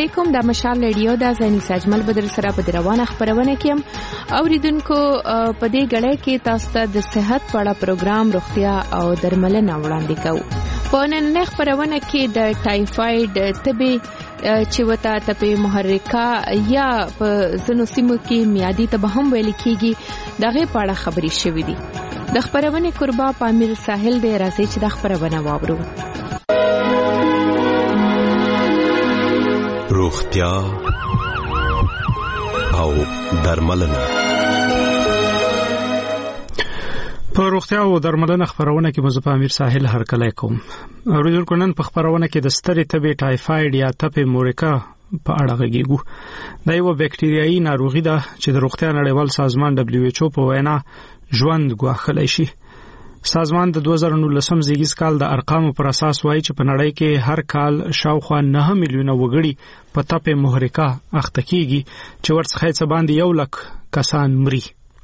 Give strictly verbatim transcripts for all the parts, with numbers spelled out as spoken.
علیکم. د مشال ریډیو د زنی سجمل بدر سره په روانه خبرونه کیم. اوریدونکو په دې غړې کې تاسو ته د صحت په اړه پروګرام روغتیا او درملنه وړاندې کوو. په نن خبرونه کې د ټایفاید تبه چې وتا تپه محرکه یا په زنو سیمو کې میادي تبه هم ویل کېږي دغه په اړه خبري شوې دي. د خبرونه قربا پامیر ساحل د راځي چې د خبرونه واورو. روغتیا او درملنه. په روغتیا او درملنه خبرونه کې مزه په امیر ساحل هرکلی کوم. اوریدونکو نن په خبرونه کې د سترې تبې ټایفاید یا تپه مورکه په اړه غږیږو. دا یو بکټریايي ناروغي ده چې د روغتیا نړیوال سازمان دبليو ایچ او په وینا ژوند ګواښلی شي. سازمان د دوه زره نولسم زیږیز کال د ارقامو پر اساس وایي چې په نړۍ کې هر کال شاوخوا نه میلیونه وګړي په تپه محرکه اخته کیږي چې ورڅخه څه باندې یو لک کسان مري.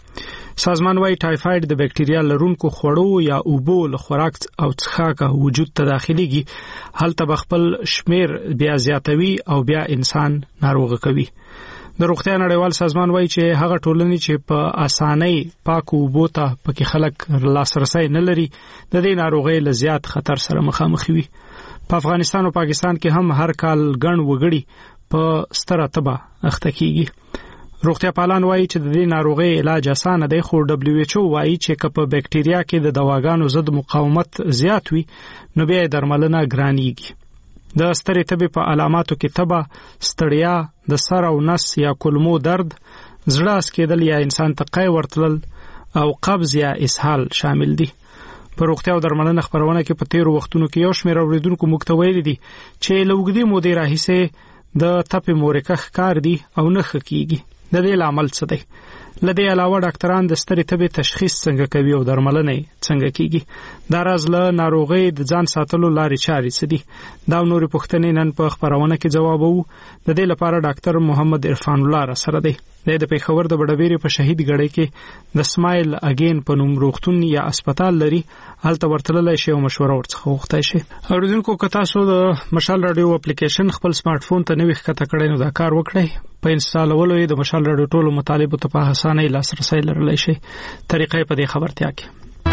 سازمان وایي ټایفاید د بکټریا لرونکو خوړو یا اوبو له خوراک او څښاک وجود ته داخليږي، هلته بخپل شمیر بیا زیاتوي او بیا انسان ناروغ کوي. د روغتیا نړیوال سازمان وایي چې هغه ټولنې چې په اسانۍ پاکو اوبو ته پکې خلک لاسرسي نه لري د دې ناروغۍ له زیات خطر سره مخامخ وي. په افغانستان او پاکستان کې هم هر کال ګڼ وګړي په ستره تبه اخته کیږي. روغتیا پالان وایي چې د دې ناروغۍ علاج اسانه دی، خو دبليو ایچ او وایي چې په بکټریا کې د دواګانو ضد مقاومت زیات وي نو بیا درملنه ګرانیږي. د سترې تبې په علاماتو کې تبه، ستړیا، د سر او نس یا کولمو درد، زړه اسکیدل یا انسان ته قی ورتلل او قبض یا اسهال شامل دي. په روغتیا او درملنه خبرونه کې په تیرو وختونو کې یو شمېر اوریدونکو موږ ته ویلي دي چې له اوږدې مودې راهیسې د تپې مورکه ښکار دي او نه ښه کیږي. د دې لامل څه دی؟ له دې علاوه ډاکټران د سترې تبې تشخیص څنګه کوي او درملنه څنګه کیږي؟ دا راز له ناروغۍ د ځان ساتلو لارې چارې څه دي؟ دا نورې پوښتنې نن په خبرونه کې جوابوو. د دې لپاره ډاکټر محمد عرفان الله را سره دی. د پیښور د بډبېرې په شهید ګړۍ کې د سمایل اگین په نوم روغتون یا هسپتال لري، هلته ورتللی شي او مشوره ورڅخه وغوښتی شي. اوریدونکو که تاسو د مشال راډیو اپلیکیشن خپل سمارټ فون ته نوی ښکته کړئ نو دا کار وکړئ. په انسټالولو یې د مشال راډیو ټولو مطالبو ته په اسانۍ لاسرسی لرلی شي. طریقې په دې خبرتیا کې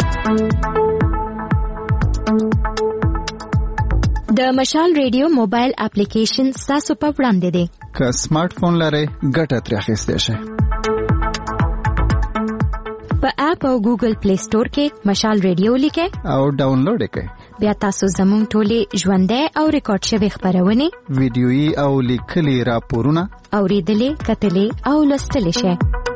د مشال ریډیو موبایل اپلیکیشن تاسو په وړاندې دی. که سمارټ فون لرئ ګټه ترې اخیستی شئ. په اپ او ګوګل پلی سٹور کې مشال ریډیو لیکئ او ډاونلوډ یې کړئ. بیا تاسو زموږ ټولې ژوندۍ او ریکارډ شوی خبرونه، ویډیويي او لیکلي راپورونه اوریدلې، کتلې او لوستلې شئ.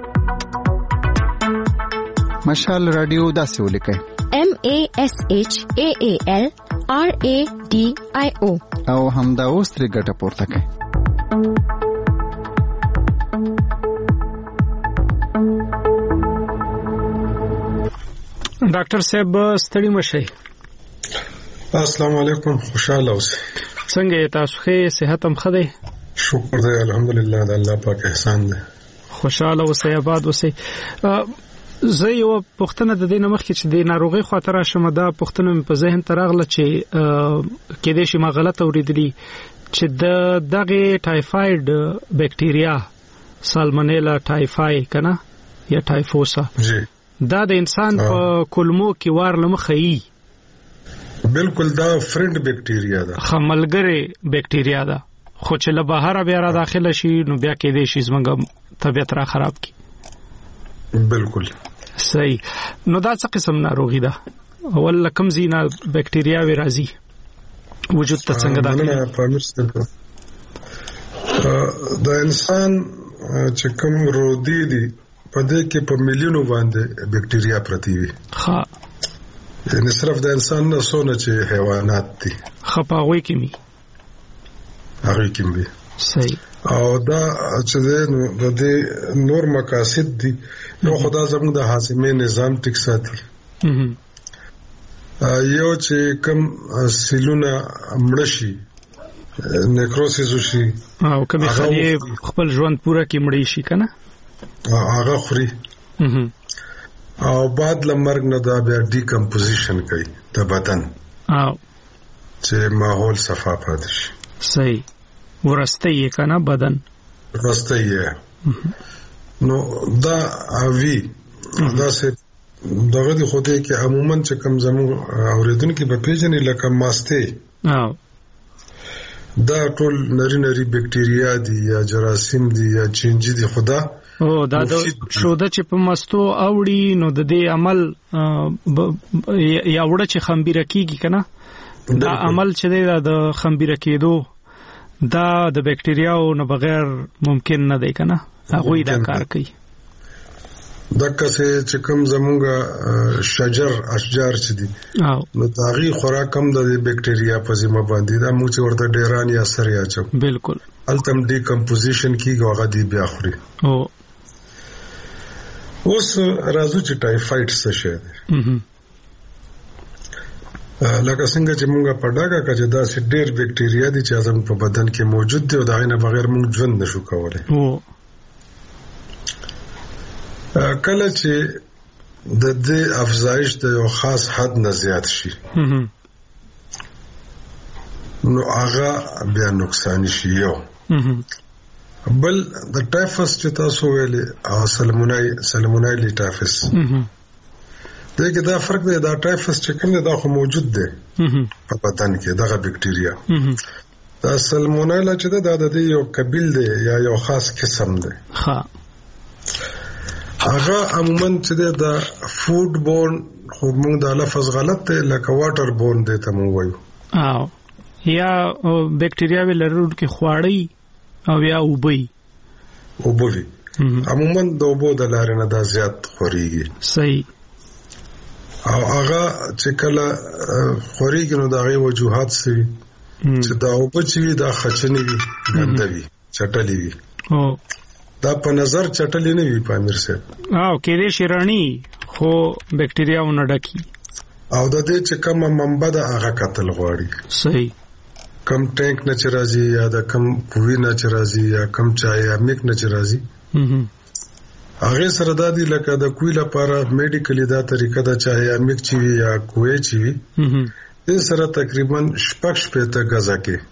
مشال راډیو داسې ولیکئ: M A S H A A L R A D I O او همدا اوس ترې ګټه پورته کړئ. ډاکټر صاحب ستړي مشئ. السلام علیکم، خوشاله اوسئ. څنګه تاسو ښه؟ صحت هم ښه دی؟ شکر دی الحمدلله، د الله پاک احسان دی. خوشاله اوسئ، آباد اوسئ. زه یو پوښتنه د دې نه مخکې چې د ناروغۍ خواته راشم، دا پوښتنه مې په ذهن ته راغله چې کېدای شي ما غلط اورېدلي چې د دغه ټایفاید بکټریا سالمونیلا ټایفای کنه یا ټایفوسا دا د انسان په کولمو کې وار لمخه یي. بالکل دا فرند بکټریا ده، خملګری بکټریا ده، خو چې له بهر بیا را داخله شي نو بیا کېدای شي زموږ طبیعت را خراب کی. بالکل صحیح. نو دا څه قسم ناروغي ده؟ اول کوم زینا بکټریا وی راځي وجود ته څنګه داخله؟ د انسان چې کوم رودي دي په دې کې په میلیونو باندې بکټریا پرتی وي. ها یعنی صرف د انسان نه سونه چې حیوانات دي خپاوي کې می هغه کې می صحیح. او دا چې د دې نور مقاصد دي، نو خدا زموږ د هاضمې نظام ټیک ساتي. یو چې کوم سیلونه مړشي، نیکروسیس وشي او کبي خلی خپل ژوند پوره کې مړی شي کنه، هغه خوري او بعد لمرګ نه دا بیا ډیکمپوزیشن کوي د بدن او چې ماحول صفا پاتې شي. صحیح. ورسته یې کنه بدن ورسته یې نو دا اوی دا سه دغه د خوده کې عموما چې کم زمو اوریدونکو په پیژنې لکه ماسته او دا ټول نری نری بکټیریا دي یا جراثیم دي یا چینجی دي خدا او دا د شوده چې په مستو اوړي نو د دې عمل یا وړه چې خمبيره کیږي کنه دا عمل چې د خمبيره کېدو دا د بکټیریاو نه بغیر ممکن نه دی کنه هغه دا کار کوي دغه چې کوم زمونږه شجر اشجار چې دي نو داغي خوراک کم د بکټیریا په ذمہ باندې دا موږ ورته ډیران یا سر یا چو بالکل التم ډی کمپوزیشن کیږي هغه دی بیا خوري او اوس راځو چې ټایفاید څه شي دی لکه څنګه چې موږ په ډاګه کې دا چې ډیر بکټیریا دي چې زموږ په بدن کې موجود دي او دا نه بغیر موږ ژوند نشو کولای او کله چې د دې افزایش د یو خاص حد نه زیات شي نو هغه بیا نقصان شي یو بل د ټایفس چې تاسو ویلې او سلمونای سلمونایلی ټایفس دغه دا فرق دی دا ټایفس چې کوم دی دا خو موجود دی په بدن کې دغه بکټیریا دا سلمونایلا چې دا د یو قبیل دی یا یو خاص قسم دی ها هغه عموما چې دا فود بورن خو موږ دا لفظ غلط دی لکه واټر بورن دی ته مو وایو او یا بکټیریا ولرونکو کې خواړی او یا اوبوي اوبوي عموما د اوبو د لارې نه دا زیات خوريږي صحیح او هغه چې کله خوريږي نو دا غي وجوهات سوي چې دا اوبو چې دا خچنی وي ګندوي چټلی وي او دا په نظر چټلې نه وي پامیر سره او کې دې شیرانی خو بکټیریا ونه ډکی او د دې چې کومه منبع د هغه قتل غواړي صحیح کم ټانک نه چرازي یا د کم کوی نه چرازي یا کم چای یا میک نه چرازي هغه سره د دې لکه د کوی لپاره میډیکلی دا طریقه دا چای یا میک چی یا کوی چی دې سره تقریبا شپږ شپږ غزا کې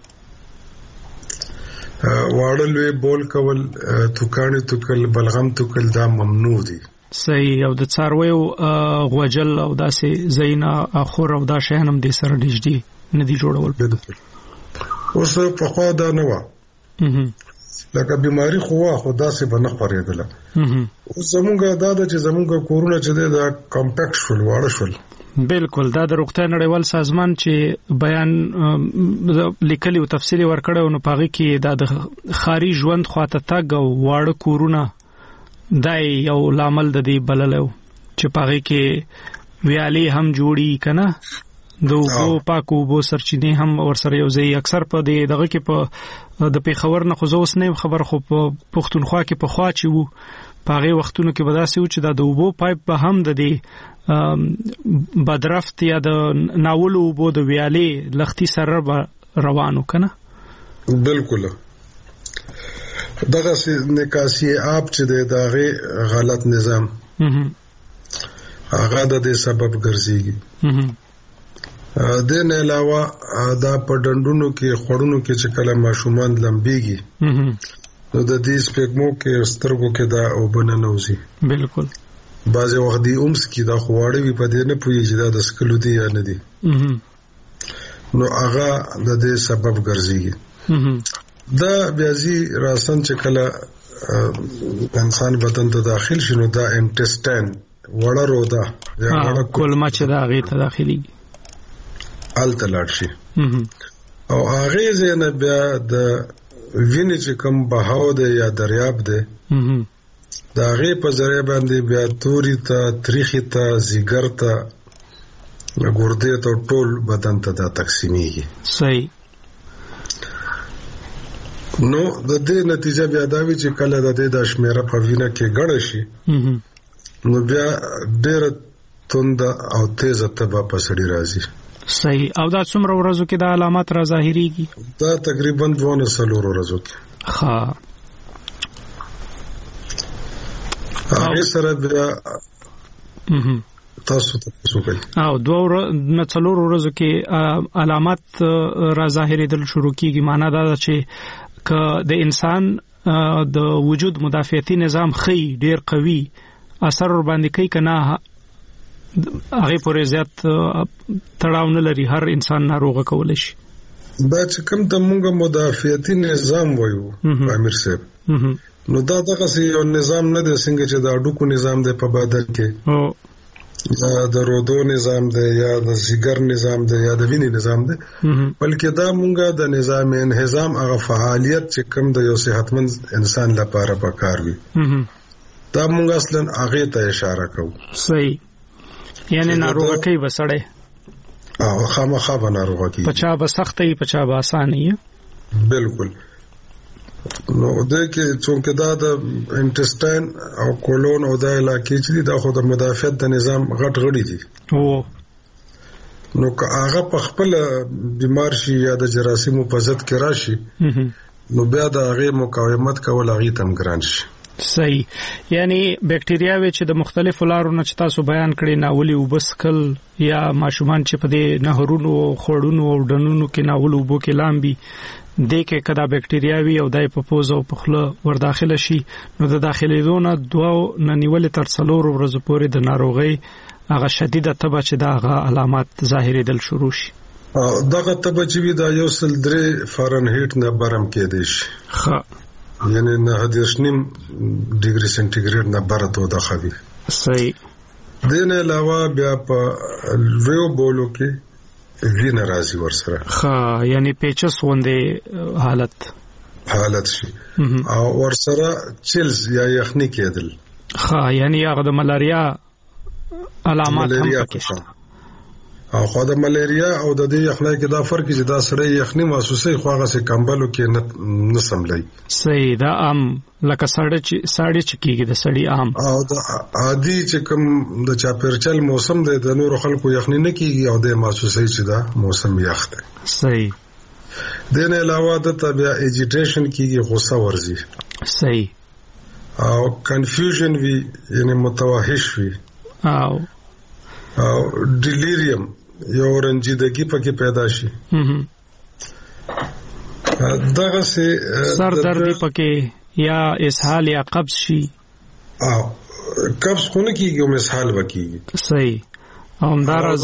واړلوي بول کول توکانې توکل بلغم توکل دا ممنوع دي صحیح او د څارویو غوجل او داسې زینا اخور او دا شهنم دې سره نږدې نه دي جوړول اوس په خوا دا نه و لکه بیماری خو خو داسې بنه خورېدله اوس زمونږ دا د چې زمونږ کورونه چې دا کمپیکټ شول واړه شول بالکل دا د روغتیا نړیوال سازمان چې بیان لیکلي او تفصیلي ورکړو نو پاغي کې دا د خاري ژوند خواته تګ او واړه کورونه دا یو لامل د دې بللو چې پاغي کې ویالي هم جوړي کنه دوه پاکو بو سرچینه هم ورسره یو ځای اکثر په دې دغه کې په د پیښور نه خو زوس نه خبر خو په پښتونخوا کې په خوا چی وو پاغي وختونو کې بداسي و چې دا د وبو پایپ به هم د دې بدرفت یا د ناولو وبو د ویالي لختي سره روانو کنه بالکل دغه نکاسي آپ چې د دغه غلط نظام هغه د دې سبب ګرځيږي د نه علاوه دا په ډندونو کې خړونو کې چې کله ماشومان لمبيږي نو د دې سپېګمو کې سترګو کې دا او بننوزي بالکل بعض وخت دی اومس کې دا خواړې وي په دې نه پوي چې دا د سکلو دی یا نه دی نو هغه د دې سبب ګرځي دا بیازي راسن چې کله انسان بدن ته داخل شي نو دا انټسټاین وړه رودا یا وړه کولمه چې دا غي ته داخلي ال تلاړ شي او هغه زنه بیا د وینې چې کوم بهاو دی یا دریاب دی دا غي په ذریعہ باندې بیا توري ته تاریخي ته زیګر ته ګردې ته ټول بدن ته دا تقسیمېږي صحیح نو د دې نتیجه بیا دا وی چې کله د دې د شمیره په وینه کې ګړ شي نو بیا ډېر توند او تیز تبه په سړی راځي صحیح او دا څومره ورځو کې د علامات را ظاهريږي دا تقریبا دوه سلور ورځو کې ها هغه سره بیا تاسو تاسو کوي او دوه نه څلور ورځو کې علامات را ظاهرېدل شروع کیږي معنا دا چې ک د انسان د وجود مدافعتي نظام خي ډیر قوي اثر ور باندې کوي کنه هغه پورې زیات تړاو نه لري هر انسان ناروغه کول شي دا چې کوم د موږ مدافعتي نظام وایو امیر صاحب نو دا دغه یو نظام نه دی څنګه چې د اډوکو نظام دی په بدن کې او یا د رودو نظام دی یا د سیګر نظام دی یا د وینې نظام دی بلکې دا موږ د نظام انهضام هغه فعالیت چې کوم د یو صحتمند انسان لپاره پکار وي دا موږ اصلا هغه ته اشاره کوو صحیح یعنی ناروغه کوي بسړې او خامخا به ناروغه کوي پچا به سختي پچا به اسانه بالکل نو د کې څنګه دا د انټسټاین او کولون او د علاقې چې دا خو د مدافعت د نظام غټ غړي دي او نو که هغه په خپل بیمار شي یا د جراثیمو په ضد کې راشي نو بیا د هغه مقاومت کول هغه تم ګران شي صحیح یعنی بکټریاوي چې د مختلفو لارو نه چې تاسو بیان کړی ناولي وبسکل یا ماشومان چې په دې نهرونو خړونو او ډنونو کې ناول وبو کې لامبي د کې کدا بکټریاوي او دای په پوز او په خله ور داخله شي نو د داخليدونه دوه ننیول تر څلور ورځې پورې د ناروغي هغه شدیده تبه چې دا علامات ظاهري دل شروع شي دغه تبه چې دا یو سل درې فارنهایت نه برم کې دي شي ښه یعنی نه هدیش نیم ډیګري سنټیګریډ نه برته د خوي صحیح دینه علاوه بیا په لویو بولو کې وینه راځي ورسره ښه یعنی پیچس وندې حالت حالت شي او ورسره چیلز یا یخني کېدل ښه یعنی هغه د ملاریا علامات هم پکې او خو د ملیریا او د دې یخنۍ کې دا فرق چې دا سړی یخني محسوسي خو هغه سه کمبلو کې نه سملای صحیح دا ام لکه سړی چې سړی چې کېږي د سړی عام او د عادي چې کوم د چاپیرچل موسم دی د نور خلکو یخني نه کېږي او د محسوسي چې دا موسم یخ دی صحیح دین علاوه د طبيعه ایجیټیشن کېږي غوسه ورزي صحیح او کنفیوژن وی یعنی متوحش وی او او ډیلیریم یو رنجیدګي پکې پیدا شي دغه سه سر درد پکې یا اسهال یا قبض شي او قبض خونه کېږي او اسهال وکېږي صحیح او همدارز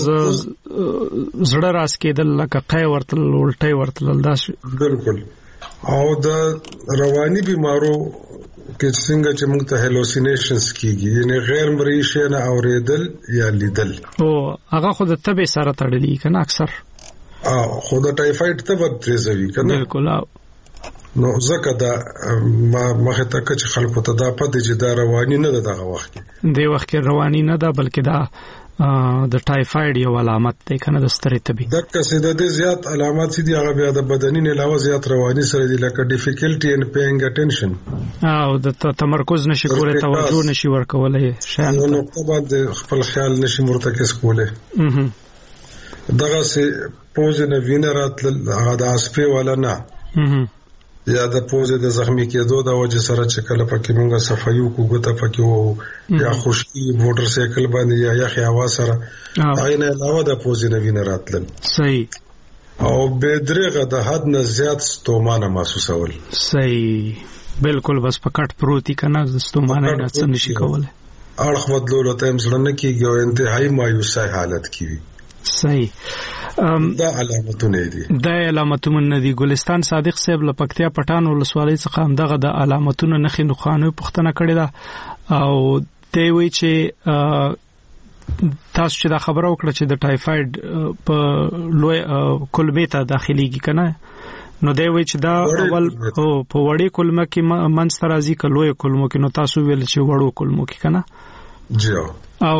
زړه راس کېدل لکه قای ورتل الټي ورتل داس بالکل او د رواني بيمارو کې څنګه چې موږ ته هلوسینیشنز کیږي یعنی غیر مرئي شي نه اوریدل یا لیدل او هغه خود ته به سره تړلې کنه اکثر او خود ټایفاید ته ورتريزوي کنه بالکل نو زکه دا ما مخه ته چې خلکو ته دا پد چې دا رواني نه ده دغه وخت کې دی وخت کې رواني نه ده بلکې دا د ټایفاید یو علامت دی کنه د سترې تبي د کسې د زیات علامات دي هغه بیا د بدني نه علاوه زیات رواني سره دي لکه ډیفیکلټي ان پیینګ اټینشن او د تمرکز نشي کولای توجه نشي ورکولای شان نو په باندې خپل خیال نشي مرتکز کولای دغه سه پوز نه وینرات هغه د اسپې ولا نه یا د پوزې د زخمی کېدو د وجه سره چې کله پکې مونږه صفایو کو ګوته پکې وو یا خوشي موټر سایکل باندې یا یخ هوا سره عینه علاوه د پوزې نه وینه راتلل صحیح او به درغه د حد نه زیات ستومانه محسوسول صحیح بالکل بس پکټ پروتي کنه ستومانه نه څه نشي کولای اړخ بدلول ته هم سره نه کیږي او انتهایی مایوسه حالت کیږي صحیح دا علامتونه دي دا علامتونه دي ګلستان صادق صاحب لپکتیا پټان ولسوالۍ څخه هم دغه د علامتونه نخي نخانه پښتنه کړی دا او دوی وی چې تاسو چې دا خبره وکړه چې د ټایفاید په لوی کلمې ته داخليږي کنه نو دوی وی چې دا اول او په وړي کلمه کې منځ راځي کلوې کلمو کې نو تاسو ویل چې وړو کلمو کې کنه جی او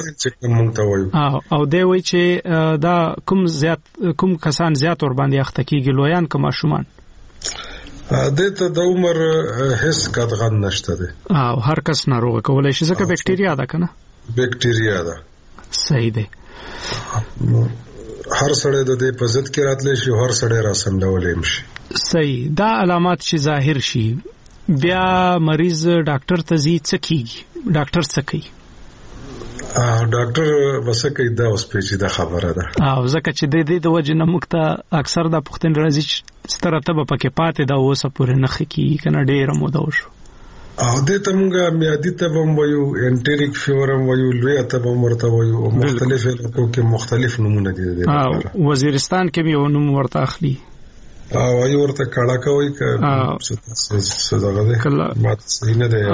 دی او او دی وی چې دا کوم زیات کوم کسان زیات ور باندې اخته کیږي لویان کما شومان د ته د عمر هیڅ قدغن نشته دي او هر کس ناروغ کولای شي ځکه بکټیریا ده کنه بکټیریا ده صحیح دی هر سړی د دې په ضد کې راتلی شي هر سړی را سملولې شي صحیح دا علامات چې ظاهر شي بیا مریض ډاکټر ته ځي څه کیږي ډاکټر څه کوي ډاکټر وسکه دا اوس پیچیده خبره ده او ځکه چې د دې د وجه نه موږ ته اکثر د پښتون راځي ستره تبه پکې پاتې دا اوسه پورې نه خکی کنه ډېر موده وشو او دې ته موږ میادي تبه وایو انټریک فیور وایو لوی تبه مرته وایو مختلف علاقو کې مختلف نمونه دي او وزیرستان کې یو نوم ورته اخلي او ایو ورته کړه کوي ک څه دغه ده ماته صحیح نه ده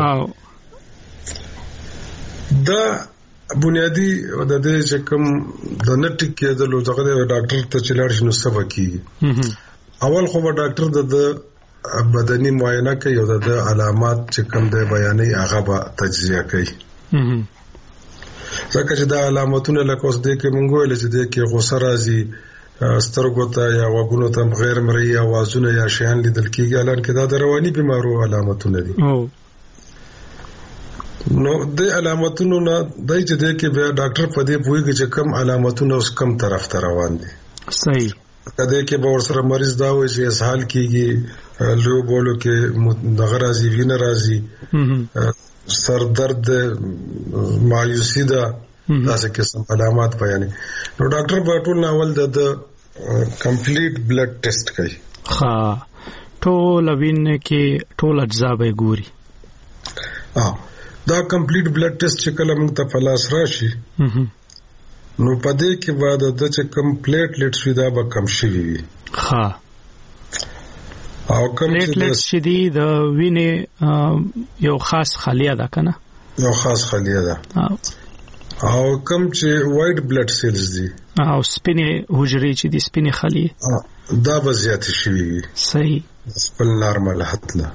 دا بنیادی د دې چې کوم د نټیک کېدل او دغه ډاکټر ته چلاړ شنو سبا کیږي اول خو ډاکټر د بدني معاینه کوي او د علامات چې کوم د بیانې هغه به تجزیه کوي ځکه چې د علامتونو لکه اوس د کې مونږ ویل چې د کې غوسه راځي سترګو ته یا وګونو ته غیر مرئي اوازونه یا شیان لیدل کیږي الان کې دا د رواني بیمارو علامتونه دي نو د علامتونو نه دای چې د کې بیا ډاکټر په دې پوهیږي چې کم علامتونه اوس کم طرف ته روان دي صحیح کله کې به ورسره مریض دا وایي چې اسهال کیږي لو بولو کې دغه راځي وینه راځي سر درد مایوسی دا داسې قسم علامات بیانې نو ډاکټر به ټول ناول د کمپلیټ بلډ ټیسټ کوي ها ټول وینه کې ټول اجزا به ګوري ها دا کمپلیټ بلډ ټیسټ چې کله موږ ته فلاس راشي نو پدې کې بعد د چې کمپلیټ لیټس ودا به کم شي وي ها او پلیټلیټس چې دی د وینې یو خاص خلیه ده کنه یو خاص خلیه ده او کم چې وایټ بلډ سیلز دي او سپینې حجرې چې دي سپینې خلیه دا به زیات شي وي صحیح خپل نارمل حد له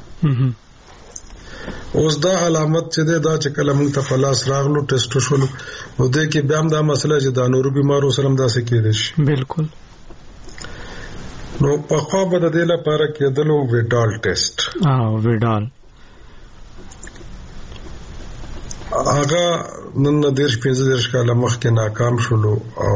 اوس دا علامت چې دا چې کله موږ ته فلاس راغلو ټیسټ شول نو د کې بیا هم دا مسله چې د نورو بیمارو سره هم داسې کېدل شي بالکل نو په خوا به د دې لپاره کېدلو ویډال ټیسټ او ویډال هغه نن د دیش پنځه دیش کاله مخکې ناکام شولو او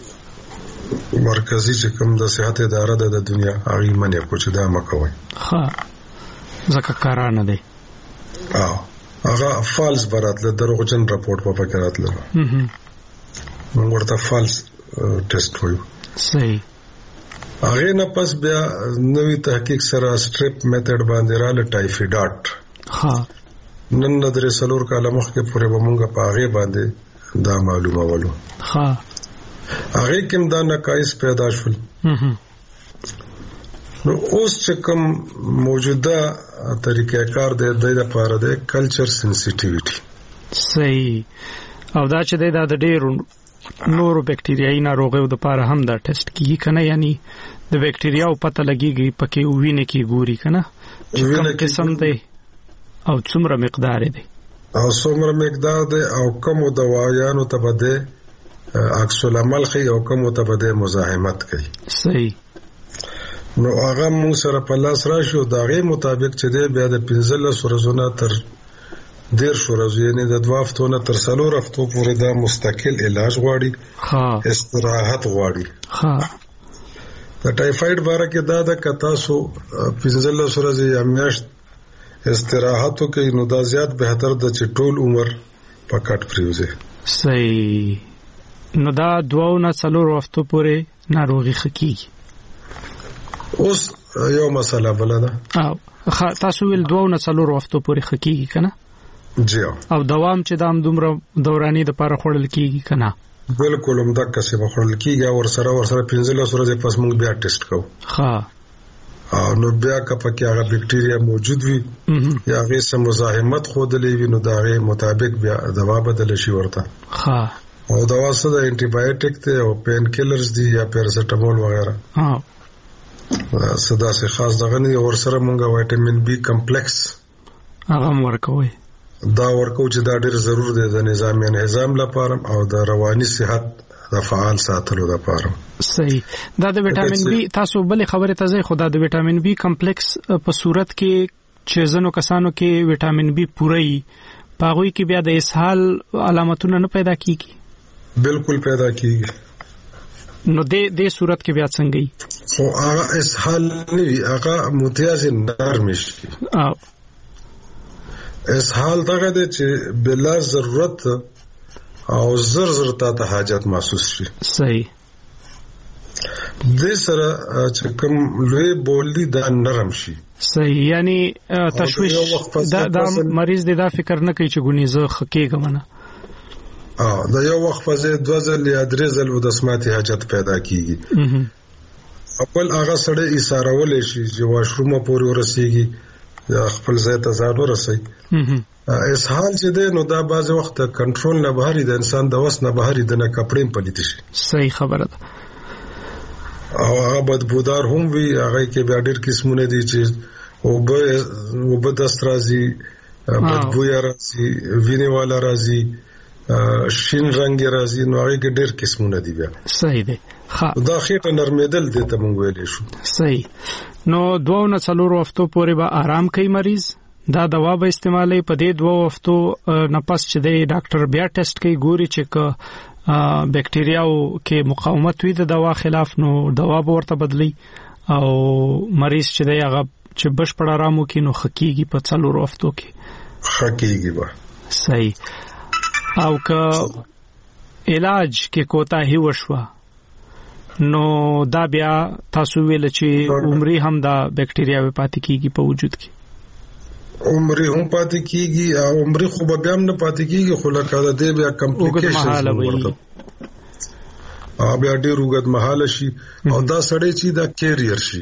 مرکزی چې کوم د صحت اداره د دنیا هغه منې کو چې دا مکوي ها ځکه کار نه دی او هغه فالس براتله دروغجن راپورټ په پکې راتله موږ ورته فالس ټیسټ وایو صحیح هغه نه پس بیا نوې تحقیق سره سټریپ میتھډ باندې رااله ټایفیډاټ ها نن د درې سلور کاله مخکې پورې به مونږه په هغه باندې دا معلومه ولو ها هغه کوم دا نقایص پیدا شول نو اوس چې کوم موجوده طریقې کار د دې لپاره د کلچر سنسټیویټي صحیح او دا چې د ډېرو نورو بکټریايي ناروغیو لپاره هم دا ټیسټ کیږي کنه یعنی د بکټریاو پته لګيږي پکې وینه کې ګوري کنه چې کوم قسم دی او څومره مقدار دی او څومره مقدار دی او کوم دوايانو ته بده عکس العمل خي او کوم ته بده مزاحمت کوي صحیح نو هغه موږ سره په لاس راشو دا غي مطابق چې دی بیا د پنځلس ورځې تر ډیر شو ورځې یعنی د دوه هفتو نه تر څلور هفتو پورې دا مستقل علاج غواړي ها استراحت غواړي ها د ټایفاید باره کې دا د کتاسو پنځلس ورځې یا میاشت استراحت کوي نو دا زیات بهتر د چټول عمر پکټ پریوزه صحیح نو دا دوه نه څلور هفتو پورې ناروغي خکی اوس یو مسله بل ده او تاسو ول دوه نه څلور هفتو پورې خکی کنه جی او دوام چې دام دومره دوراني د پاره خړل کیږي کنه بالکل هم دا کسې بخړل کیږي ور سره ور سره پنځلس ورځې پس موږ بیا ټیسټ کوو ها او نو بیا کپکه هغه بکټیریا موجود وي یا هغه سم مزاحمت خودلې وي نو دا غي مطابق بیا دوا بدل شي ورته ها او دوا څه د انټي بایوټیک ته او پین کیلرز دي یا پیراسټامول وغیرہ ها صدا سه خاص دغه نه ور سره مونږه وټامین بي کمپلیکس هغه ورکوي دا ورکو چې دا ډېر ضرور دی د نظام نظام لپاره او د رواني صحت د فعال ساتلو لپاره صحیح دا د وټامین بي تاسو بل خبره ته ځي خدا د وټامین بي کمپلیکس په صورت کې چې زنو کسانو کې وټامین بي پوره پاغوي کې بیا د اسهال علامتونه نه پیدا کیږي بالکل پیدا کیږي نو د دې صورت کې بیا څنګه وي خو هغه اسهال نه وي هغه متیاز نرم شي او اسهال دغه د چې بلا ضرورت او زر زر ته حاجت محسوس شي. صحیح. د سره چې کوم لوی بولدي دا نرم شي. صحیح. یعنی تشویش دا د مریض د دا فکر نه کوي چې ګونی زه خکېږم نه. اه دا یو وخت په ځای دوه ځل یا درې ځل و د سماعتي حاجت پیدا کیږي. خپل هغه سره ایثارول شي چې واشروم پورې ورسیږي یا خپل ځای ته ځان ورسي. اسهال چې ده نو دا بعض وخت کنټرول نه بهري د انسان د وس نه بهري د نه کپړې پلیت شي. صحیح خبره ده. او هغه بدبودار هم وي، هغه کې بیا ډېر قسمونه دي چې او به او به دست راځي، بدبو یا راځي، وینې والا راځي، شین رنگ راځي، نو هغه کې ډېر قسمونه دي بیا. صحیح دی. ها دا خېټه نرمېدل دي ته مونږ ویلې شو. صحیح. نو دوه نه څلور هفتو پورې به آرام کوي مریض، دا دوا به استعمالي. په دې دوه هفتو نه پس چې دی ډاکټر بیا ټیسټ کوي، ګوري چې ک بکټریاو کې مقاومت وي د دوا خلاف، نو دوا به ورته بدلی او مریض چې دی هغه چې بشپړ آرام وکړي نو خکېږي په څلور هفتو کې خکېږي به. صحیح. او که علاج کې کوتاهي وشوه نو دا بیا تاسو ویل چې عمرې هم دا بکټریاوي پاتې کیږي په وجود کې. عمرې هم پاتې کیږي او عمرې خو به بیا هم نه پاتې کیږي، خو لکه د دې بیا کمپلیکیشنز ورته او بیا ډېر اوږد مهاله شي او دا سړی چې دا کیریر شي،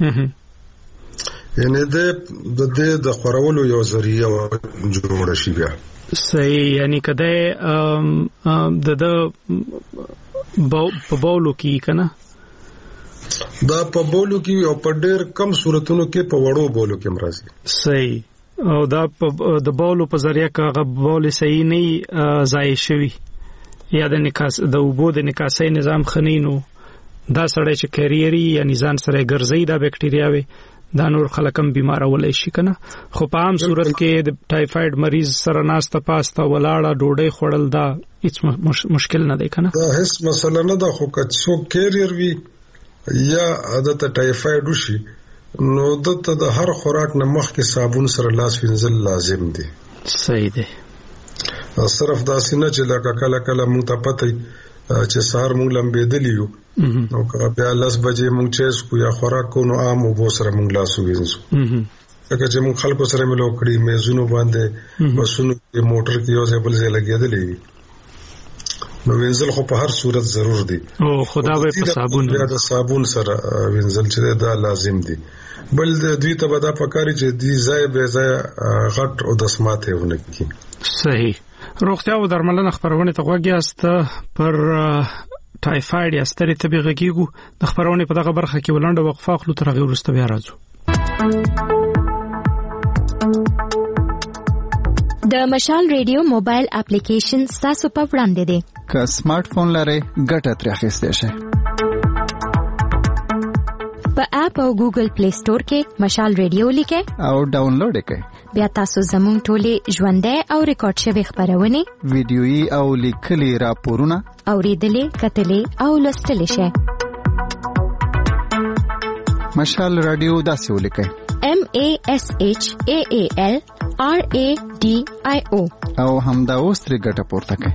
یعنی د دې د خورولو یو ذریعہ جوړ شي بیا. صحیح. یعنی کده د د په بولو کې کنه دا په بولو کې او په ډېر کم صورتونو کې په وړو بولو کې مرضی. صحیح. او دا د بولو په ذریعہ کاغه بول صحیح نه ځای شوی یا د نکاس د وبو د نکاسي نظام خنینو دا سړی چې کیریری یا نظام سره ګرځي دا بکټریاوي دا نور خلکم بیمارولای شي کنه. خو په عام صورت کې د ټایفاید مریض سره ناسته پاسته ولاړه ډوډۍ خوړل دا هیڅ مشکل نه دی کنه. دا هیڅ مسله نه ده، خو که څوک کیریر وي یا عادت ټایفاید وشي نو دته د هر خوراک نه مخکې صابون سره لاس وینځل لازم دي. صحیح دی. صرف دا سینه چې لکه کله کله مونږ ته پته چې سهار مونږ لمبېدلی یو نو که بیا لس بجې مونږ چیس کو یا خوراک کو نو عام وبو سره مونږ لاس وینځو. لکه چې مونږ خلکو سره ملو کړی میزونو باندې بسونو کې موټر کې یو ځای بل ځای لګېدلی وي نو وینځل خو په هر صورت ضرور دي. او خدا به په صابون یا د صابون سره وینځل چې دا لازم دي. بل د دوی ته به دا پکاري چې دی ځای به ځای غټ او د سماته ونه کی. صحیح. روغتیا او درملنه خبرونه ته غوږی است پر ټایفاید یا ستړي طبي غږیږو. د خبرونه په دغه برخه کې ولنډه وقفه خلو تر غیر ورسته بیا راځو. د مشال ریډیو موبایل اپلیکیشن تاسو په وړاندې دی. که سمارټ فون لرئ ګټه ترې اخیستئ شئ. په اپ او ګوګل پلی سٹور کې مشال ریډیو لیکئ او ډاونلوډ کړئ. بیا تاسو زموږ ټولې ژوندۍ او ریکارډ شوی خبرونه ویډیويي او لیکلي راپورونه اوریدلې کتلې او لوستلې شئ. مشال رادیو داسې ولیکئ: M A S H A A L R A D I O او همدا اوس ترې ګټه پورته کړئ.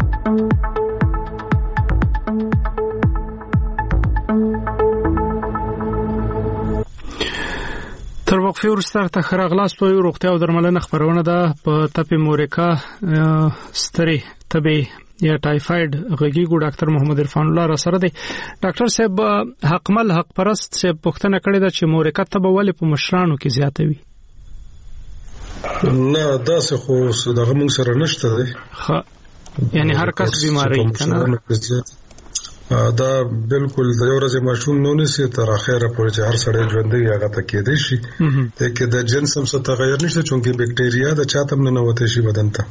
تر وقفه وروسته ته خراغلاس په روغتیا او درملنه خبرونه ده په تپې مورکا ستري تبي یا ټایفاید غږیګو ډاکټر محمد عرفان الله را سره دی. ډاکټر صاحب حقمل حق پرست چې پوښتنه کړې ده چې مورکا تبه ولې په مشرانو کې زیاته وي؟ نه دا څه خو دغه موږ سره نشته دی. ها یعنی هر کس بیماری کنه دا بالکل د یو ورځې ماشوم نه نسی تر اخره پورې چې هر سړی ژوندۍ هغه ته کېدې شي. ته کې د جنس هم څه تغیر نشته چونکه بکټریا د چاته نه نوته شي بدن ته.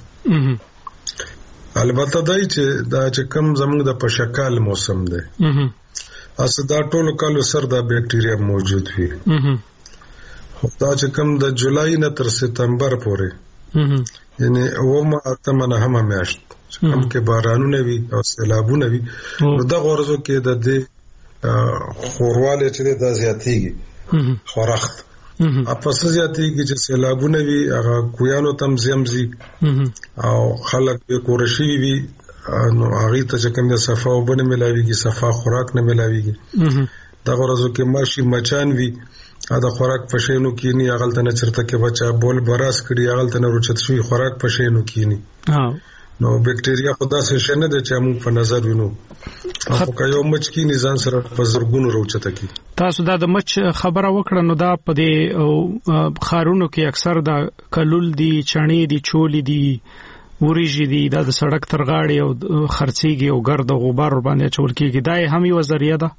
البته دای چې دا چې کم زموږ د پشکال موسم دی اس دا ټول کالو سر دا بکټریا موجود وي. دا چې کم د جولای نه تر سپتمبر پورې یعنی اومه اتمنه هم میاشت کم کې بارانونه وي او سیلابونه وي نو دا غورزو کې د دې خورواله چې د زیاتېږي خورخت اپس زیاتېږي چې سیلابونه وي هغه کویانو تم زمزي او خلک به کورشي وي نو هغه ته چې کوم د صفا وبنه ملاويږي صفا خوراک نه ملاويږي دا ورځو کې ماشي مچان وي دا خوراک پښینو کینی هغه ته نه چرته کې بچا بول براس کړي هغه ته نه روچت شوی خوراک پښینو کینی نو بکټریا خدا سره شنه د چا موږ په نظر وینو خو که یو مچ کې نظام سره په زرګونو روچته کی تاسو دا د مچ خبره وکړه نو دا په دې خارونو کې اکثر دا کلول دي چڼې دي چولې دي وريجي دي دا د سړک تر غاړې او خرڅيږي او ګرد او غبار باندې چول کېږي دا هم یو ذریعہ ده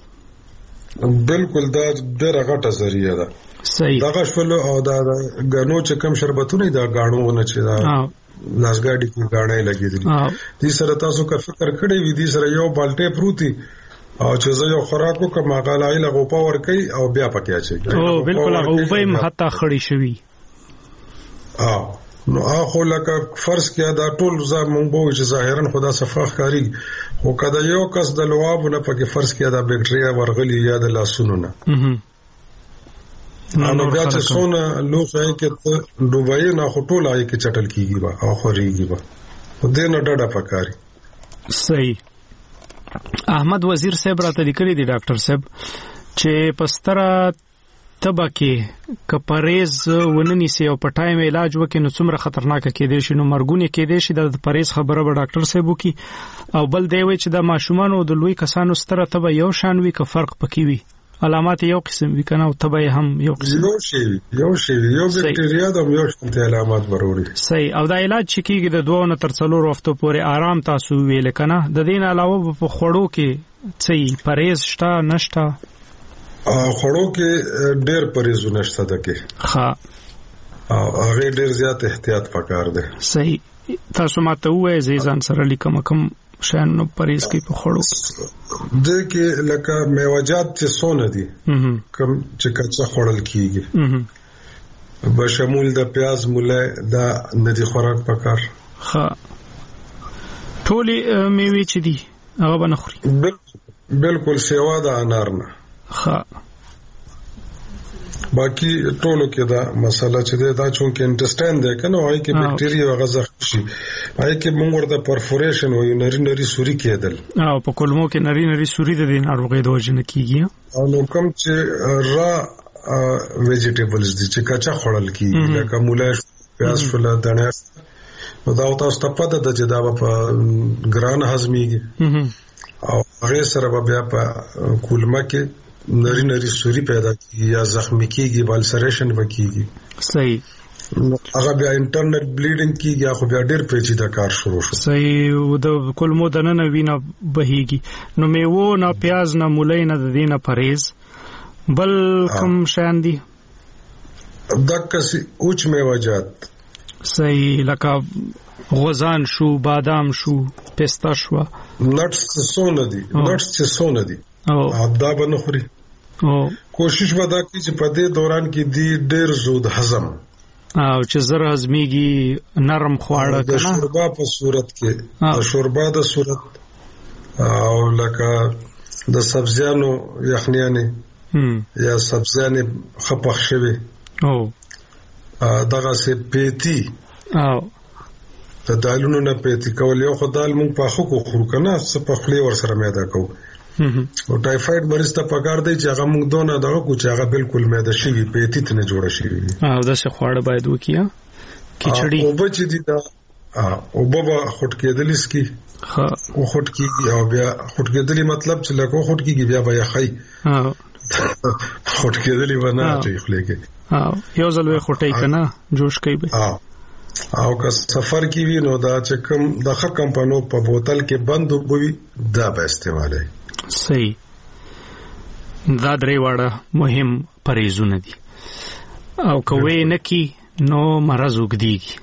بالکل دا ډېر غټه ذریعہ ده صحیح دا غشفل او دا غنو چې کم شربتونه دا غاڼو نه چې دا لاسګاډي کې غاڼې لګېدلې دې سره تاسو کا فکر کړی وي دې سره یو بالټه پروتي او چې زه یو خوراکو کوم غالای لغو پاور کوي او بیا پکې اچي او بالکل هغه وبې حتی خړی شوی اه نو اخو لکه فرض کیا دا ټول زمون بو چې ظاهرا خدا صفاخ کاری خو کدا یو کس د لوابونه پکې فرض کیا دا بکټریا ورغلی یا د لاسونو نه نو بیا چې سونه لوخه کې ډوبای نه خټول آی کې چټل کیږي با او خوريږي با خو دې نه ډډه پکاري صحیح احمد وزیر صاحب راته لیکلي دي ډاکټر صاحب چې پستره تبکه کپریز ونني سي او پټایم علاج وکي نو څومره خطرناک کېدې شي نو مرګونه کېدې شي د پریز خبره به ډاکټر صاحب وکي او بل دی وی چې د ماشومان او د لوی کسانو ستره تبه یو شان وی که فرق پکې وي علامات یو قسم وی کنه او تبه هم یو قسم یو شی یو شی یو بکټریا د یو شانته علامات وروړي صحیح او دا علاج چې کیږي د دوه نه تر څلور وختو پورې آرام تاسو ویل کنه د دین علاوه په خوړو کې څه پریز شته نشته خوړو کې ډېر پرېزونه شته دکې ها او هغه ډېر زیات احتیاط پکار دی صحیح تاسو ماته وایي زیزان سره لیکم کوم شان نو پرېز کې په خوړو د کې لکه میوجات چې سونه دي کوم چې کچا خوړل کیږي به شمول د پیاز مولای دا ندي خوراک پکار ها ټولې میوې چې دي هغه به نه خوري بالکل سیوا د انار نه ها باقی ټولو کې دا مسله چې دا چون کې انټسټاین ده کنه وای کې بکټریا او غذا شي وای کې موږ ورته پرفوریشن وای نری نری سوري کېدل او په کولمو کې نری نری سوري د دې ناروغي د وجه نه کیږي او نو کوم چې را ویجیټیبلز دي چې کچا خوړل کیږي لکه مولای پیاز فل دانه نو دا تاسو ته پته ده چې دا په ګران هضميږي او هغه سره بیا په کولمه کې نری نری سوري پیدا کیږي یا زخمی کیږي بالسریشن وکیږي صحیح هغه بیا انټرنل بلیډینګ کیږي خو بیا ډیر پیچیده کار شروع شو صحیح د کولمو د نن وینه بهيږي نو میوه نه پیاز نه مولای نه د دینه پرهیز بل کوم شان دي دکسي اوچ میوجات صحیح لکه غوزان شو بادام شو پستا شو نټس سونه دي نټس چې سونه دي او ابدا بنخوري او کوشش ودا کی چې په دې دوران کې دی ډېر زود هضم او چې زره هضميږي نرم خواړه کنه د شوربا په صورت کې د شوربا د صورت او لکه د سبزیانو یخنیانه یا سبزیانه خپخ شوی او دغه سه پیتی او د دالونو نه پیتی کول یو خدای مونږ په خو خو کنه څه په خلی ور سره میدا کو او ټایفاید مریض ته پکار دی چې هغه موږ دونه دغه کو چې هغه بالکل معده شي پیتی ته نه جوړه شي او دا څه خواړه باید وکیا کیچړی او بچ دي دا او بابا خټ کېدل سکی ها او خټ کېږي او بیا خټ کېدل مطلب چې لکه خټ کېږي بیا بیا خای ها خټ کېدل ونه چې خلګي ها یو ځل وې خټای کنه جوش کوي ها او که سفر کې وی نو دا چې کوم د ښه کمپانو په بوتل کې بند وبوي دا به استعمالي صحیح دا درې واړه مهم پرهیزونه دي او کوي نکی نو مرز وګديږي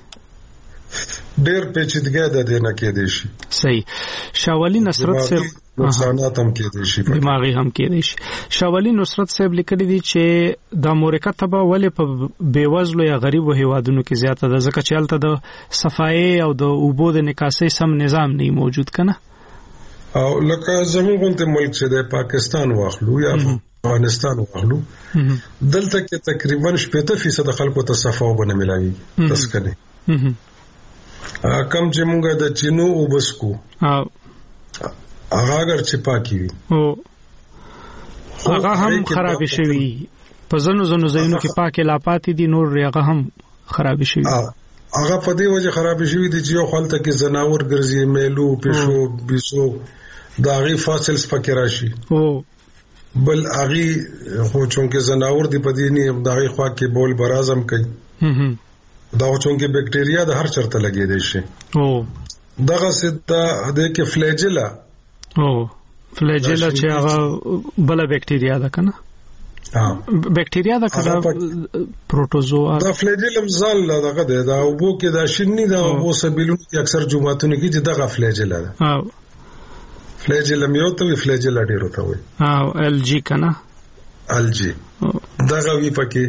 ډېر پیچیدګي ده د نه کې دي شي صحیح شاولی نصرت صاحب نقصانات هم کې دي شي دماغي هم کې دي شي شاولی نصرت صاحب لیکلي دي چې د امریکا تبه ولې په بیوزلو یا غریبو هیوادونو کې زیاته ده ځکه چې هلته د صفایي او د اوبو د نکاسۍ سم نظام نه موجود کنه او لکه زموږ ملک چې د پاکستان واخلو یا افغانستان واخلو دلته کې تقریبا شپږ فیصد خلکو ته صفا وبنه ملایي تسکنه کم چې مونږه د چینو وبسکو او هغه اگر چې پاکي وي او هغه هم خراب شوی په زنو زنو زینو کې پاکه لا پاتې دي نور هغه هم خراب شوی هغه په دې وجه خراب شوی دي چې یو خلته کې زناور ګرځي میلو پښو بیسو داغي فاصلز پکې راشي او بل اغي خو چونکه زناور دی په دې نه داغي خوا کې بول برازم کوي دا چونکه بکټریا د هر چرته لګي دي شي او دغه ستا د کې فلیجلا او فلیجلا چې هغه بل بکټریا ده کنه ها بکټریا ده کنه پروټوزوا دا فلیجلم ځل دغه ده دا وبو کې دا شنی دا وبو سبیلونو کې اکثر جمعاتونو کې دغه فلیجلا ده او فلیجلم یو ته فلیجلا ډیر ته وي او ال جی کنه ال جی دغه وی پکې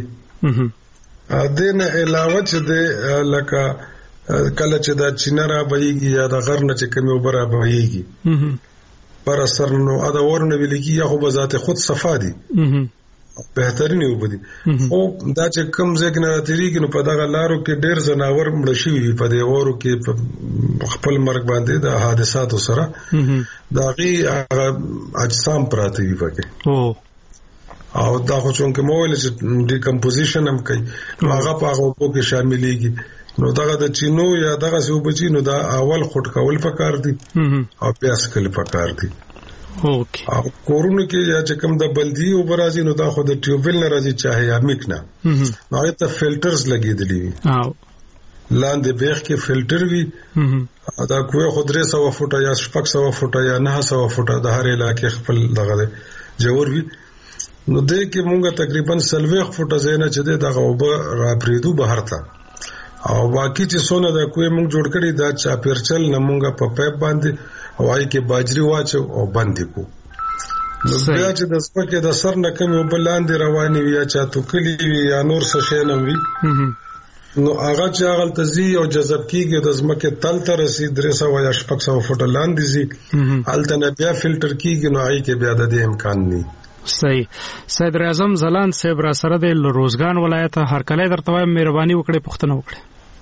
ا دنه علاوه چې د لکه کله چې دا چینرا بهيږي یا د غرنه چې کمی وبره بهيږي پر اثر نو ادا ورنه ویلګي یا خو بذات خود صفا دي بهترین وبدي او دا چې کم ځګ نه تیریږي نو په دغه لارو کې ډیر زناور مړ شي په دې ورو کې خپل مرګ باندې د حادثاتو سره داغي اجسام پراته وي پکې او او دا خو څنګه مویل چې ډیکمپوزیشن هم کوي هغه په هغه په کې شاملېږي نو دغه د چینو یا دغه سو بچی نو دا اول خټ کول پکار دي او پیاس کول پکار دي اوکې او کورونه کې یا چې کوم د بلدی او برازي نو دا خو د ټیوبل نه راځي چاهي یا میکنا نو ته فلټرز لګېدلی وي او لاندې بیخ کې فلټر وي دا کوه خو درې سو فوټه یا شپږ سو فوټه یا نه سو فوټه د هر علاقې خپل دغه جوړ وي نو دې کې مونږه تقریبا سلويخ فوټه زینه چې دغه وب را پریدو بهر ته او باقی چې سونه دا کوی مونږ جوړ کړی دا چا پیرچل نه مونږه په پایپ باندې هواي کې باجری واچو او باندې کو نو بیا چې د سپکه د سر نه کمی وبلاندې رواني وي یا تو کلی وي یا نور څه شي نه وي نو هغه چې هغه تزي او جذب کیږي د زمکه تل تر رسید درې سو یا شپږ سو فوټه لاندې زی الته نه بیا فلټر کیږي نو آی کې بیا د دې امکان نه صحیح صدر اعظم زلان صاحب را سره د روزګان ولایت هر کله درته وایم مهرباني وکړئ پښتنه وکړئ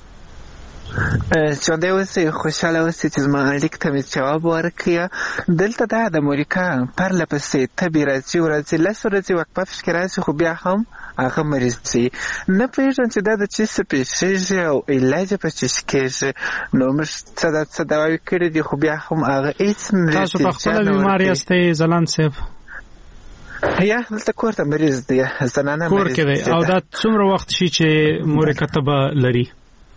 چې دا اوس خوشاله اوس چې زما اړیک ته جواب ورکړي دلته دا د امریکا پر لپسې تبي راځي ورځي لسه ورځي وقفه فکر راځي خو بیا هم هغه مریض سي نه پیژن چې دا د چی سپیشیز او علاج په چیش کې نو مش صدا صدا وکړي دي خو بیا هم هغه هیڅ نه تاسو په خپل بیماری استئ زلان صاحب یا دلته کور ته مریض دی زنانه کور کې دی او دا څومره وخت شي چې مورکه تبه لري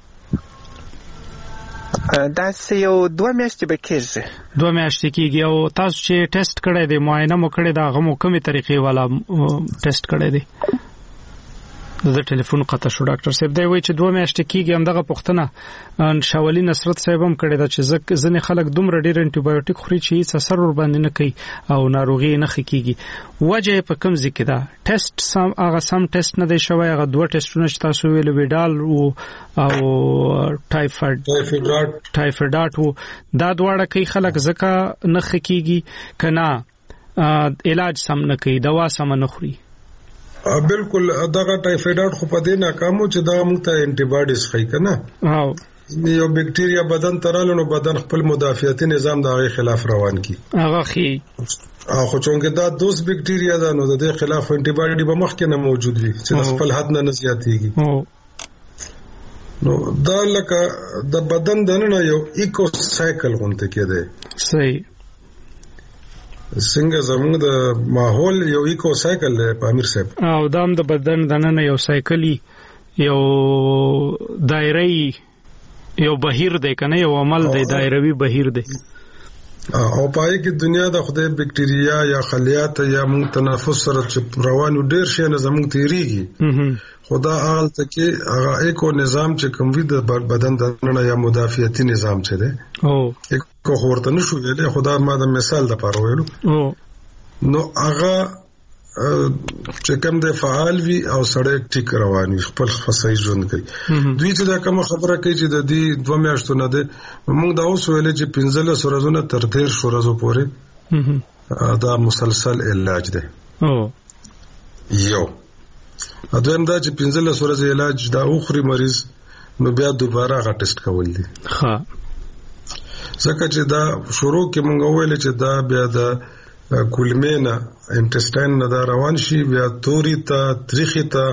دا یو دوه میاشتې به کېږي دوه میاشتې کېږي او تاسو چې ټیسټ کړی دی معاینه مو کړی دا هغه مو کومې طریقې والا ټیسټ کړی دی د ټلیفون قطع شو ډاکټر صاحب دی وایي چې دوه میاشتې کېږي همدغه پوښتنه شاولي نصرت صاحب هم کړی دا چې ځینې خلک دومره ډېر انټي بایوټیک خوري چې هیڅ اثر ور باندې نه کوي او ناروغي نه ښه کېږي وجه یې په کوم ځای کې ده ټیسټ سم هغه سم ټیسټ نه دی شوی هغه دوه ټیسټونه چې تاسو ویل ویډال او ټایفاید ټایفاید دا دواړه کوي خلک ځکه نه ښه کېږي که نه علاج سم نه کوي دوا سم نه خوري بالکل دغه ټایفاید خو په دې ناکامو چې دا موږ ته انټي باډیز خای کنه او یو بکټریا بدن ترالو نو بدن خپل مدافعتي نظام دغه خلاف روان کی هغه خي او خو څنګه دا دوس بکټریا دا نو د دې خلاف انټي باډي به مخکې نه موجود وي چې خپل حد نه زیاتېږي نو دا لکه د بدن دنه یو ایکو سایکل غونته کېده صحیح څنګه زموږ د ماحول یو ایکو سایکل دی پامیر صاحب او دام د بدن دنه یو سایکلی یو دایره یو بهیر دی کنه یو عمل دی دایروي بهیر دی او پای کې دنیا د خدای بکټریا یا خلیات یا موږ تنفس سره روانو ډیر شي نه زموږ تیریږي خدا حال ته کې هغه ایکو نظام چې کوم وي د بدن دنه یا مدافعتي نظام چې دی او کو ورته نشو ویلې خدا ما د مثال د پاره ویلو نو هغه چې کوم د فعال وي او سړی ټیک روان وي خپل خصای ژوند کوي دوی چې دا کوم خبره کوي چې د دې دوه میاشتو نه ده موږ دا اوس ویلې چې پنځله سورزونه تر ډیر سورزو پورې دا مسلسل علاج ده او یو اته هم دا چې پنځله سورزه علاج دا اوخري مریض نو بیا دوباره غا ټیسټ کول دي. ها ځکه چې دا شروع کې مونږ ویل چې دا بیا د کولمینا انټسټاین نه دا روان شي بیا توري ته تریخي ته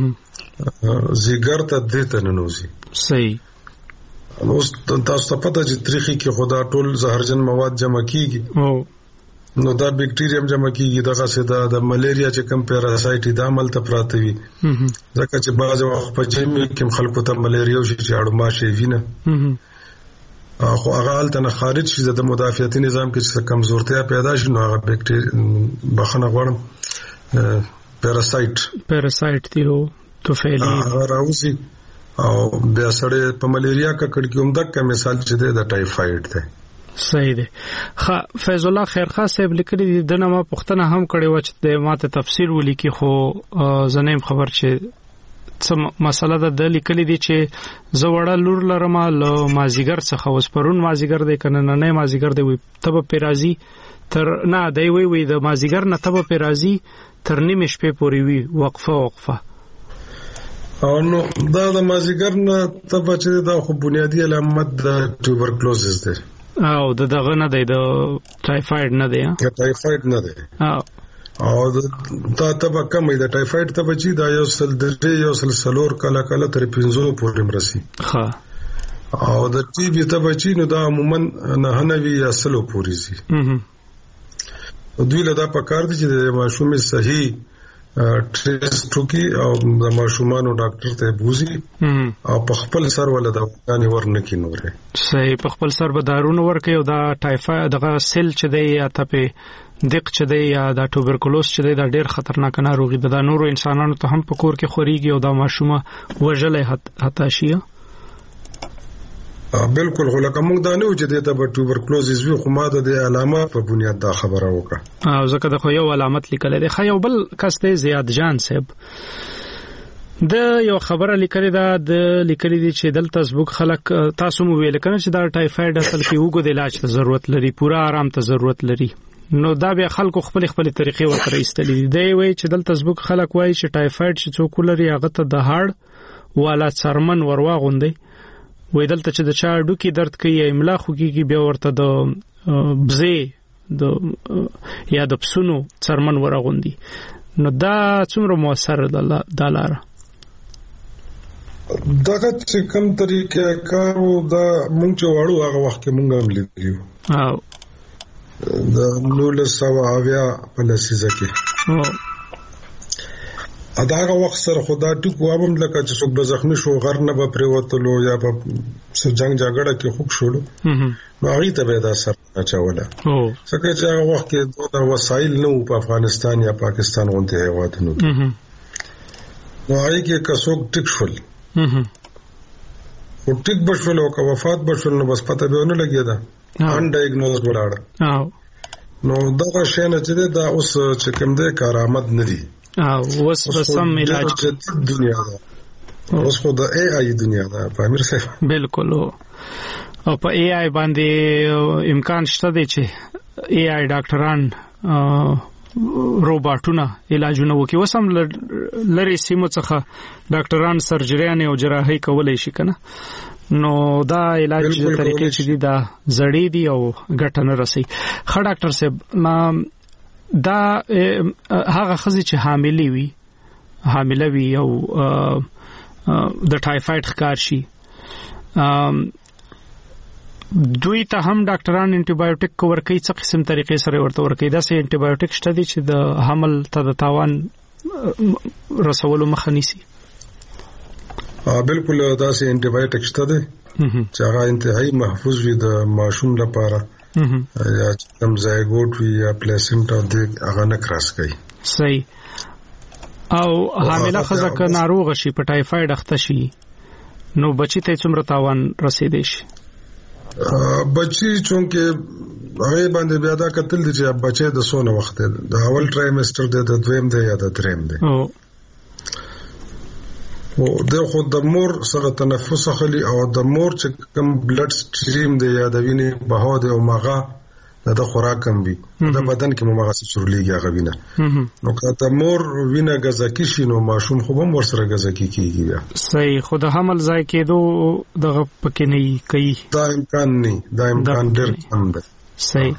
زیګر ته دې ته ننوزي. صحیح. نو تاسو ته پته چې تریخي کې خدا ټول زهرجن مواد جمع کیږي او نو دا بیکټیریم جمع کیږي دغه سدا د ملیریا چې کم پیراسایټ د عمل ته پراته وي ځکه چې بعض وخت په جمی کې خلکو ته ملیریا شي چې اړو ماشه وینه خو هغه حالت نه خارج شي د مدافعتي نظام کې چې کمزورتیا پیدا شي نو هغه بیکټیریا بخنه غوړم پیراسایټ پیراسایټ دیو توفیلی هغه راوځي او بیا سره په ملیریا کا کډ کې عمدک کا مثال چې د ټایفاید ده. صحیح ده. خا فیض الله خیرخوا صاحب لیکلي دي د نامه پښتنه هم کړي و چې د ماته تفسیر ولیکي خو زنیم خبر چې څه مسله ده د لیکلي دي چې زوړه لور لرمه له مازیګر څخه وسپرون مازیګر دی کنه نه مازیګر دی وي تب پیرازي تر نه دی وی وی د مازیګر نه تب پیرازي تر نیمه شپې پورې وي وقفه وقفه او نو دا د مازیګر نه تب چې دا خو بنیادی علامت د ټوبرکلوزس ده او د دغه نه دی د ټایفاید نه دی ها ټایفاید نه دی او او دا تبه کم دی د ټایفاید تبه چې دا یو سل درې یو سل سلور کله کله تر پنځو پورې مرسي ها او د ټي بي تبه چې نو دا عموما نه نوي یا سلو پورې سي اه دوی له دا پکار دي چې د ماشومې صحیح ټیسټ وکي او د ماشومانو ډاکټر ته بوزي او په خپل سر ول د غوښتنې ورنکې نورې صحیح په خپل سر به دارونه ورکي او دا ټایفاید دغه سیل چې دی یا ته دق چې دی یا دا ټوبرکلوز چې دی دا ډیر خطرناک ناروغي ده. دا نورو انسانانو ته هم په کور کې خوريږي او دا ماشومه وژلې حتی شي. بالکل خو لکه موږ دا نه و چې د ټوبرکلوزز وی خو ما د علامات په بنیاد دا خبره وکړه او ځکه د خو یو علامت لیکل دي. خو یو بل کس ته زیاد جان صاحب د یو خبره لیکل دا د لیکل دي چې دلته زبوک خلک تاسو مو ویل کنه چې دا ټایفاید اصل کې وګو د علاج ته ضرورت لري پورا آرام ته ضرورت لري نو دا بیا خلکو خپل خپل طریقې ورته ایستلې دی وی چې دلته زبوک خلک وایي چې ټایفاید چې څوک لري هغه ته د هاړ والا څرمن وروا غوندي وې دلته چې د چا ډوکی درد کوي املا خوږي بیا ورته د بزې د یا د پسونو څرمن ورغوندي نو دا څومره موثر ده د لاره دغه چې کوم طریقې کارو دا مونږ چې واړو هغه وخت کې مونږ هم لیدلو او د نولس سوه اویا په لسیزه کې او اداغه وخت سره خدا ټکو هم لکه چې څوک به زخمی شو غر نه به پریوتلو یا په جنگ جګړه کې خوب شولو نو هغه ته به دا سر اچوله او څنګه چې هغه وخت کې دا وسایل نه په افغانستان یا پاکستان غونډه هیوادونو نو هغه کې کڅوک ټیک شول او ټیک بشول او که وفات بشول نو بس پته به نه لګیدا ان ډایګنوز ولاړ او نو دا شی نه چې دا اوس چې کوم دې کارآمد نه دي او اوس په سم علاج دنیا ده اوس په د اي اي دنیا ده په امیر صاحب بالکل او په اي اي باندې امکان شته دی چې اي اي ډاکټران روباټونه علاجونه وکي وسم لری سیمو څخه ډاکټران سرجریان او جراحي کولای شي کنه نو دا علاج د طریقې چې دی دا زړې دی او ګټه نه رسي. خا ډاکټر صاحب دا هغه خزي چې حاملې وي حامله وي او د ټایفاید ښکار شي دوی ته هم ډاکټران انټي بایوټیک ورکوي څه قسم طریقې سره ورته ورکوي دا سه انټي بایوټیک شته دي چې د حمل ته د تاوان رسولو مخه نیسي. بالکل دا سه انټي بایوټیک شته دي چې هغه انتهایی محفوظ وي د ماشوم لپاره یا کوم زایګوټ وی یا پلیسنټا د هغه نه کراس کوي. صحیح. او حامله ښځه که ناروغه شي په ټایفاید اخته شي نو بچی ته څومره تاوان رسیدي شي؟ بچی چونکه هغه باندې بیا دا کتل دي چې بچی د سونه وخت د اول ټرایمستر د دویم دی یا د دریم دی او او د خود د مور سره تنفس خلی او د مور چې کوم بلډ سټریم دی یا د وینې بهاو دی او ماغه دا خوراک کم وي دا بدن کې مو هغه چورلېږي هغه وینه نو که مور وینه غذاکی شي نو ماشوم خو هم ورسره غذاکی کیږي بیا صحیح خو د حمل ځای کېدو دغه پکې نه کوي دا امکان نه دا امکان ډېر کم دی صحیح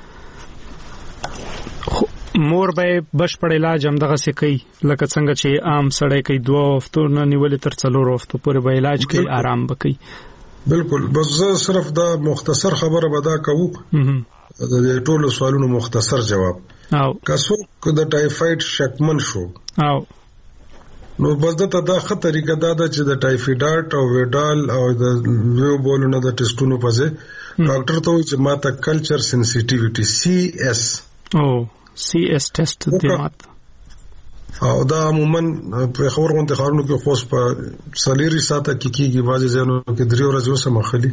مور به بشپړ علاج هم دغه څه کوي لکه څنګه چې عام سړی کوي دوه هفتو نه نیولې تر څلورو هفتو پورې به علاج کوي آرام وکړي بالکل بس زه صرف دا مختصر خبره به دا کوو د ټولو سوالونو مختصر جواب او که څوک د ټایفاید شکمن شو او نو بس دته دا ښه طریقه دا ده چې د ټایفایډ او ویډال او د ویو بولونو د ټیسټونو په ځای ډاکټر ته وایي چې ما ته کلچر سنسټیویټي سی ایس او سی ایس ټیسټ دی مات او دا عموما په خبر غونډه خارونو کې خاص په سلیری ساته کې کیږي واځي ځنو کې درې ورځې وسه مخلي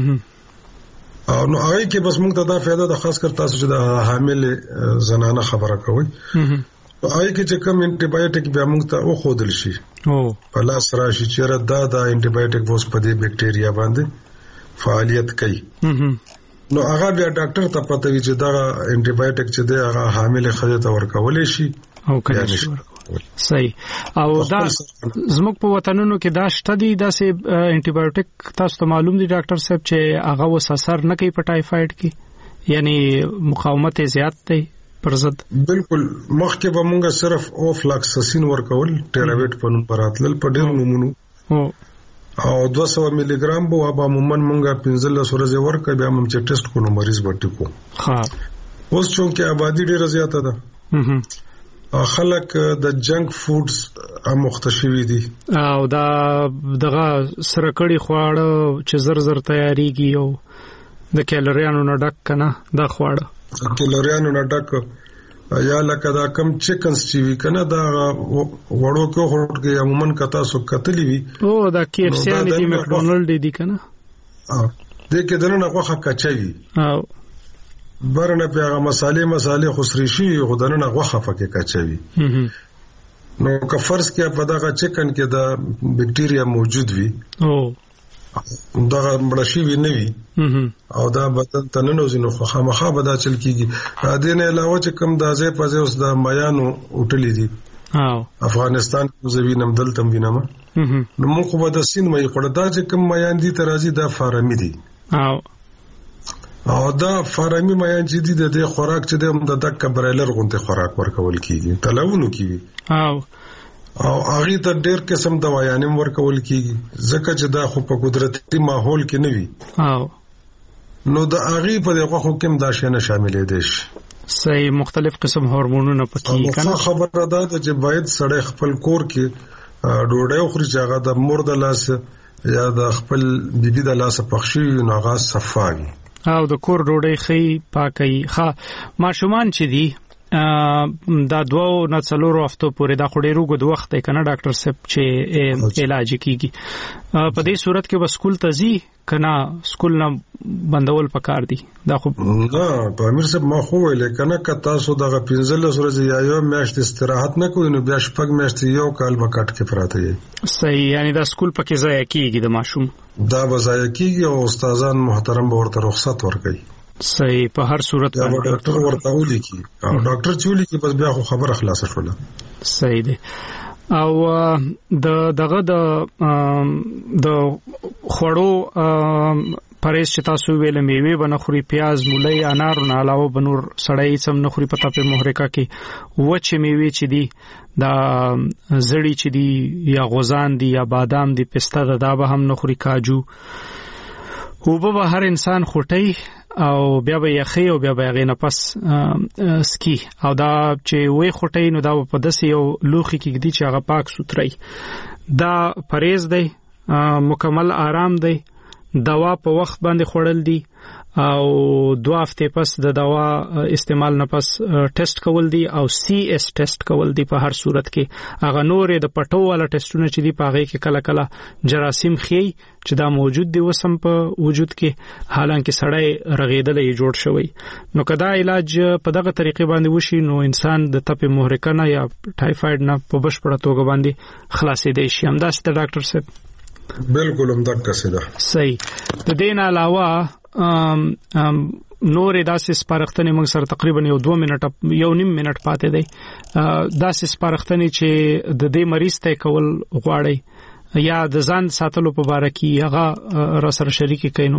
او نو هغه کې بس موږ ته دا فائدہ ده خاص کر تاسو چې د حامل زنانه خبره کوي هغه کې چې کوم انټي بایوټیک بیا موږ ته او خودل شي او په لاس راشي چې دا د انټي بایوټیک وس په دې بکټیریا باندې فعالیت کوي نو هغه بیا ډاکټر ته پته وی چې دا انټي بایوټیک چې دی هغه حامل خځه ته ورکول شي او کله صحیح او دا زموږ په وطنونو کې دا شته دي دا سه انټي بایوټیک تاسو ته معلوم دي ډاکټر صاحب چې هغه وس اثر نه کوي په ټایفاید کې یعنی مقاومت زیات دی پر ضد بالکل مخکې به مونږه صرف اوفلاکساسین ورکول ټیراویټ په نوم پراتل په ډېر نمونو او دوه سوه ملي ګرام به ابا عموما مونږه پنځلس ورځې ورکړ بیا موږ چې ټیسټ کوو مریض به ټیکو ها اوس چونکه آبادی ډېره زیاته ده خلک د جنک فودز مختشوي دي او دا دغه سره کړي خواړه چې زر زر تیاریږي او د کیلریانو نه ډک کنه دا خواړه کیلریانو نه ډک یا لکه دا کم چکن سټیوی کنه دا وړو کې هوټ کې عموما کتا سو کتلی وی او دا کی اف سی ان دی مکډونالډ دی کنه اه دې کې دنه غوخه کچوي او برنه په هغه مصالې مصالې خسري شي خدانه غوخه فکه کچوي نو که فرض کې په دغه چکن کې دا بکټیریا موجود وي او دا مړشي وي نه وي او دا بدن ته نه نوځي نو خامخا به دا چل کیږي دا نه علاوه چې کم دا ځای په ځای اوس د میانو اوټلې دي او افغانستان کې زوینم دلته وینم نو موږ خو به د سین مې خړه دا چې کم میان دي ترازی دا فارمی دي او او دا فارمی میان چې دي د دې خوراک چې د دک برایلر غونته خوراک ورکول کیږي تلاونو کیږي او او هغه ته ډېر قسم دوايانم ورکول کیږي ځکه چې دا خو په قدرتي ماحول کې نه وي او نو د هغه په دغه حکم دا شنه شاملې دي صحیح مختلف قسم هورمونونه پکې کنه خبره ده چې باید سړی خپل کور کې ډوډۍ خوري چې هغه د مور د لاس یا د خپل بیبي د لاس پخشي نو هغه صفاوي او د کور ډوډۍ خي پاکي ښه ماشومان چې دي دا دوه نه څلورو هفتو پورې دا خو ډېر وګد وخت دی کنه ډاکټر صاحب چې علاج کیږي په دې صورت کې به سکول ته ځي کنه سکول نه بندول پکار دي دا خو نه په امیر صاحب ما خو ویل کنه که تاسو دغه پنځلس ورځې یا یو میاشت استراحت نه کوئ نو بیا شپږ میاشتې یو کال به کټ کې پراته یې صحیح یعنی دا سکول پکې ځای کیږي د ماشوم دا به ځای کیږي او استادان محترم به ورته رخصت ورکړي صحیح په هر صورت باندې ډاکټر ورته ولي کی او ډاکټر چې ولي کی بس بیا خو خبره خلاصه شوله صحیح دی او د دغه د د خړو پرېس چې تاسو ویل میوه بنخوري پیاز مولای انار نه علاوه بنور سړی سم نخوري پتا په محرکه کې وچ میوه چې دی دا زړی چې دی یا غوزان دی یا بادام دی پسته دا به هم نخوري کاجو او به هر انسان خوټي او بیا به یخي او بیا به غي نه پس سکی او دا چې وې خوټي نو دا په دسې یو لوخي کې دي چې هغه پاک سوتري دا پرېز دی مکمل آرام دی دوا په وخت باندې خوړل دي او دوه هفته پس د دوا استعمال نه پس ټیسټ کول دي او سی ایس ټیسټ کول دي په هر صورت کې هغه نورې د پټو والا ټیسټونه چې دي په هغه کې کله کله جراثیم خي چې دا موجود دي وسم په وجود کې حالانکه سړی رغیدلې جوړ شوی نو کدا علاج په دغه طریقې باندې وشي نو انسان د تپې محرکه نه یا ټایفاید نه په بشپړه توګه باندې خلاصې دی شي همداسې د ډاکټر صاحب بالکل هم دغه څه ده صحیح د دین علاوه ام ام نور داسې سپارښتنې موږ سره تقریبا یو دوه منټه یو نیم منټ پاتې دی داسې سپارښتنې چې د دې مریض ته کول غواړي یا د ځان ساتلو په اړه کې هغه را سره شریک کینو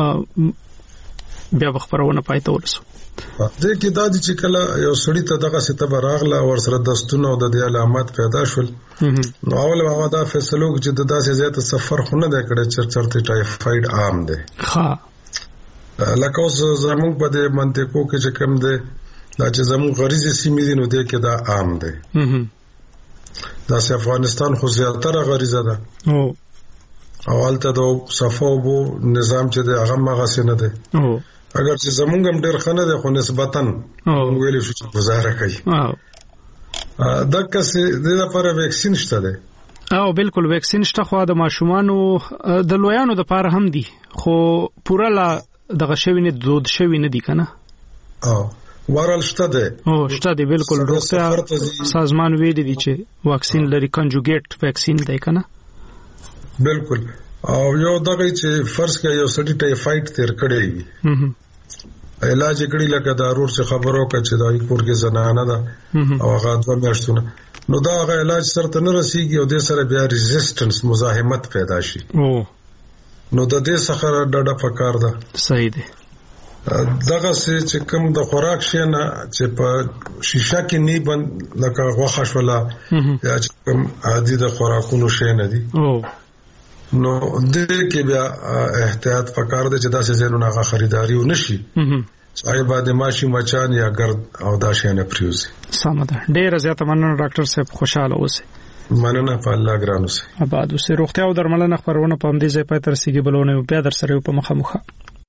بیا خبرونه پاتې ورسو دې کې دا چې کله یو سړی ته دغه ستبه راغله او سره دستونه او د دې علامات پیدا شول نو اول هغه دا فیصله وکړه چې د داسې زیاته سفر خونه د کړه چې چرته ټایفاید عام دی ها لکه اوس زموږ په دې منطقو کې چې کوم دی دا چې زموږ غریزي سیمې دي نو دې کې دا عام دی دا سه افغانستان خو زیاتره غریزه ده او اولته د صفوبو نظام چې د هغه مغه نه دی او اگر چې زمونږ هم ډېر خنه ده خو نسبتاً ویلې شو چې گزاره کوي دا کسې د لپاره ویکسین شته ده او بالکل ویکسین شته خو د ماشومانو د لویانو د لپاره هم دي خو پوره لا دغه شوی نه دود شوی نه دي کنه او ورل شته ده او شته دي بالکل روغتیا سازمان ویلي دي چې واکسین لري کنجوګیټ ویکسین دی کنه بالکل او یو دغه چې فرض کې یو سړی ټایفاید تیر کړي علاج کړي لکه دارور څخه خبرو کړي چې دای کور کې زنانه ده او هغه د میاشتونه نو دا هغه علاج سره نه رسیږي او د سره بیا ریزिस्टنس مزاحمت پیدا شي او نو د دې څخه ډډه پکار ده صحیح دی دغه چې کوم د خوراک شي نه چې په شیشه کې نه بند لکه غوښه شولا یا چې کوم عادي د خوراکونو شي نه دي او نو دې کې بیا احتیاط پکار دی چې دا څه زینو نه خریداري ونشي چې باندې ماشي مچان یا ګرد او دا شي نه پریوزي سمه ده ډېر زیات مننه ډاکټر صاحب خوشاله اوسئ مننه په الله ګران اوسئ آباد اوسئ روغتیا او درملنه خبرونه په همدې ځای پای تر رسیدي بلونه بیا در سره په مخه مخه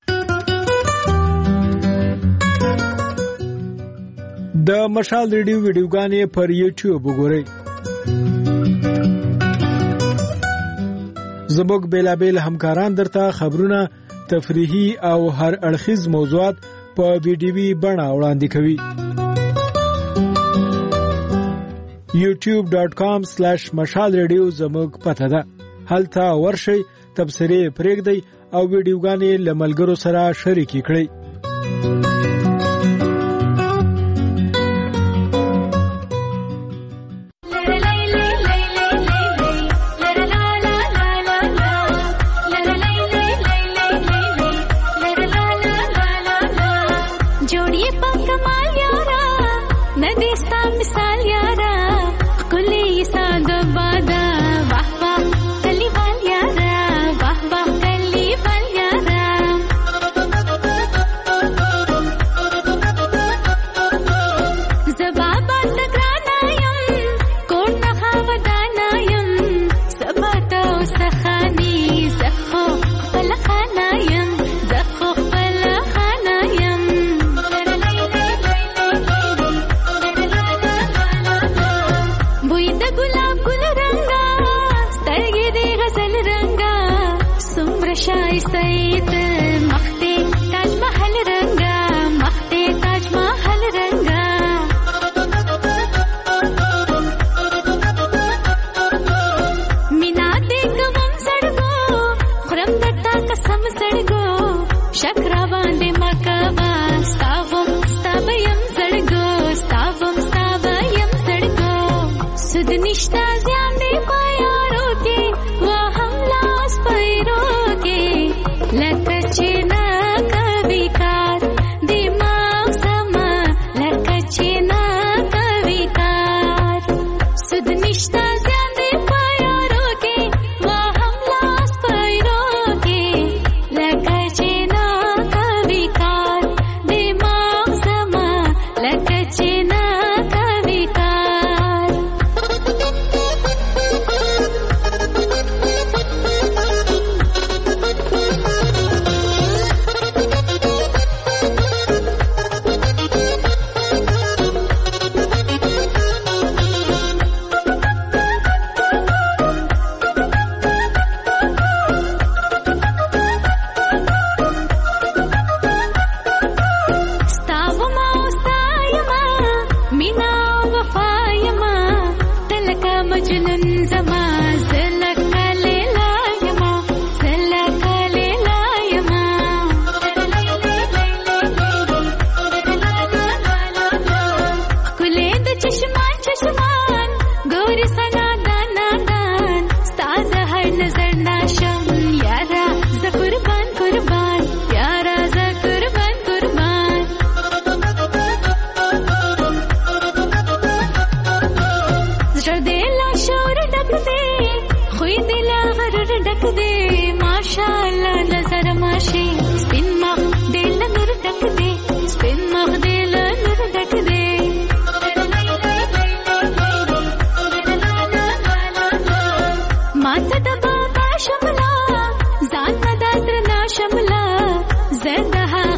د مشال ریډیو ویډیوګانې پر یوټیوب وګورئ زموږ بیلابیل همکاران درته خبرونه تفریحي او هر اړخیز موضوعات په ویډیوي بڼه وړاندې کوي یوټیوب ډاٹ کام سلیش مشال ریډیو زموږ پته ده هلته ورشئ تبصرې پرېږدئ او ویډیوګانې له ملګرو سره شریکې کړئ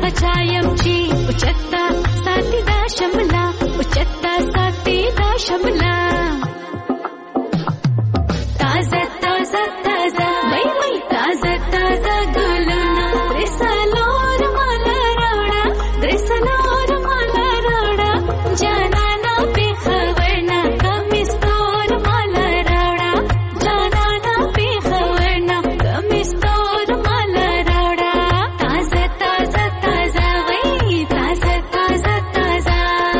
بچایم چې اوچتا ساتي دا شملا اوچتا ساتي دا شملا تازه تازه تازه وای وای تازه تازه ګلونه درسلور مالا راوړه درسلور مالا راوړه جانانا په خورنا کمستور مالا راوړه جانانا په خورنا کمستور مالا راوړه تازه تازه تازه وای تازه تازه تازه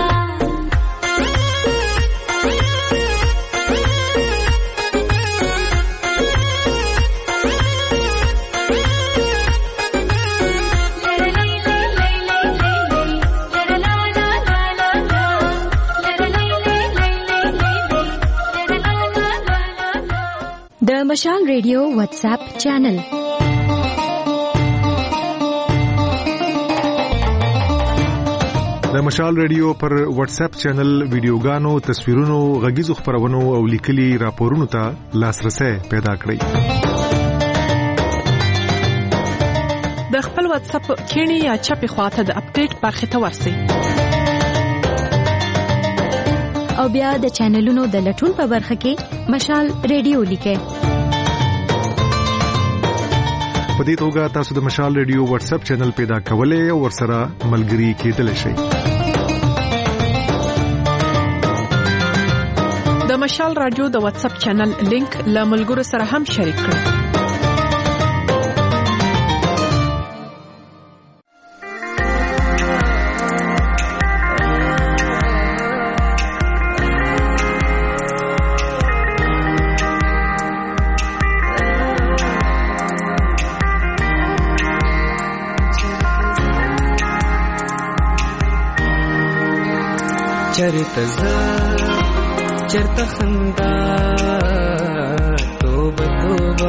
د مشال ریډیو واتس اپ چینل د مشال ریډیو پر واتس اپ چینل ویډیوګانو تصویرونو غږیزو خبرونو او لیکلي راپورونو ته لاسرسي پیدا کړئ د خپل واتس اپ کینی یا چپی خواته د اپډیټ برخه ته ورسئ او بیا د چینلونو د لټون په برخه کې مشال ریډیو لیکئ په دې توګه تاسو د مشال ریډیو واتس اپ چینل پیدا کولای او ورسره ملګري کېدلی شئ د مشال رادیو د واتس اپ چینل لینک له ملګرو سره هم شریک کړئ چرته ز چرته خندا توبه توبه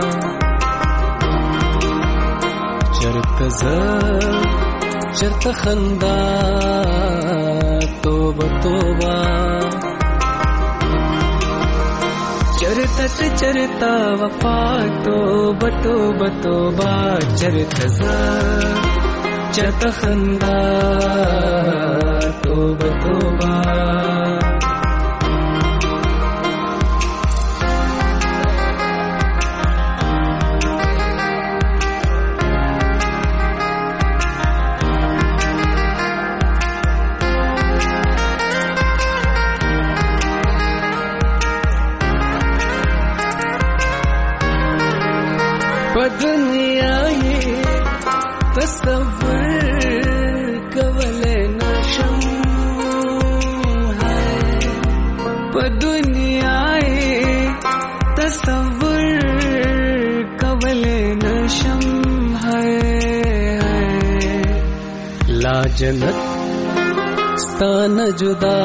چرته ز چرته خندا توبه توبه چرته چرته وفا توبه توبه توبه چرته ز چرته خندا توبه توبه په دنیا یې تصور کولای نشم په دنیا یې تصور کولای نشم لا جنت ستانه جدا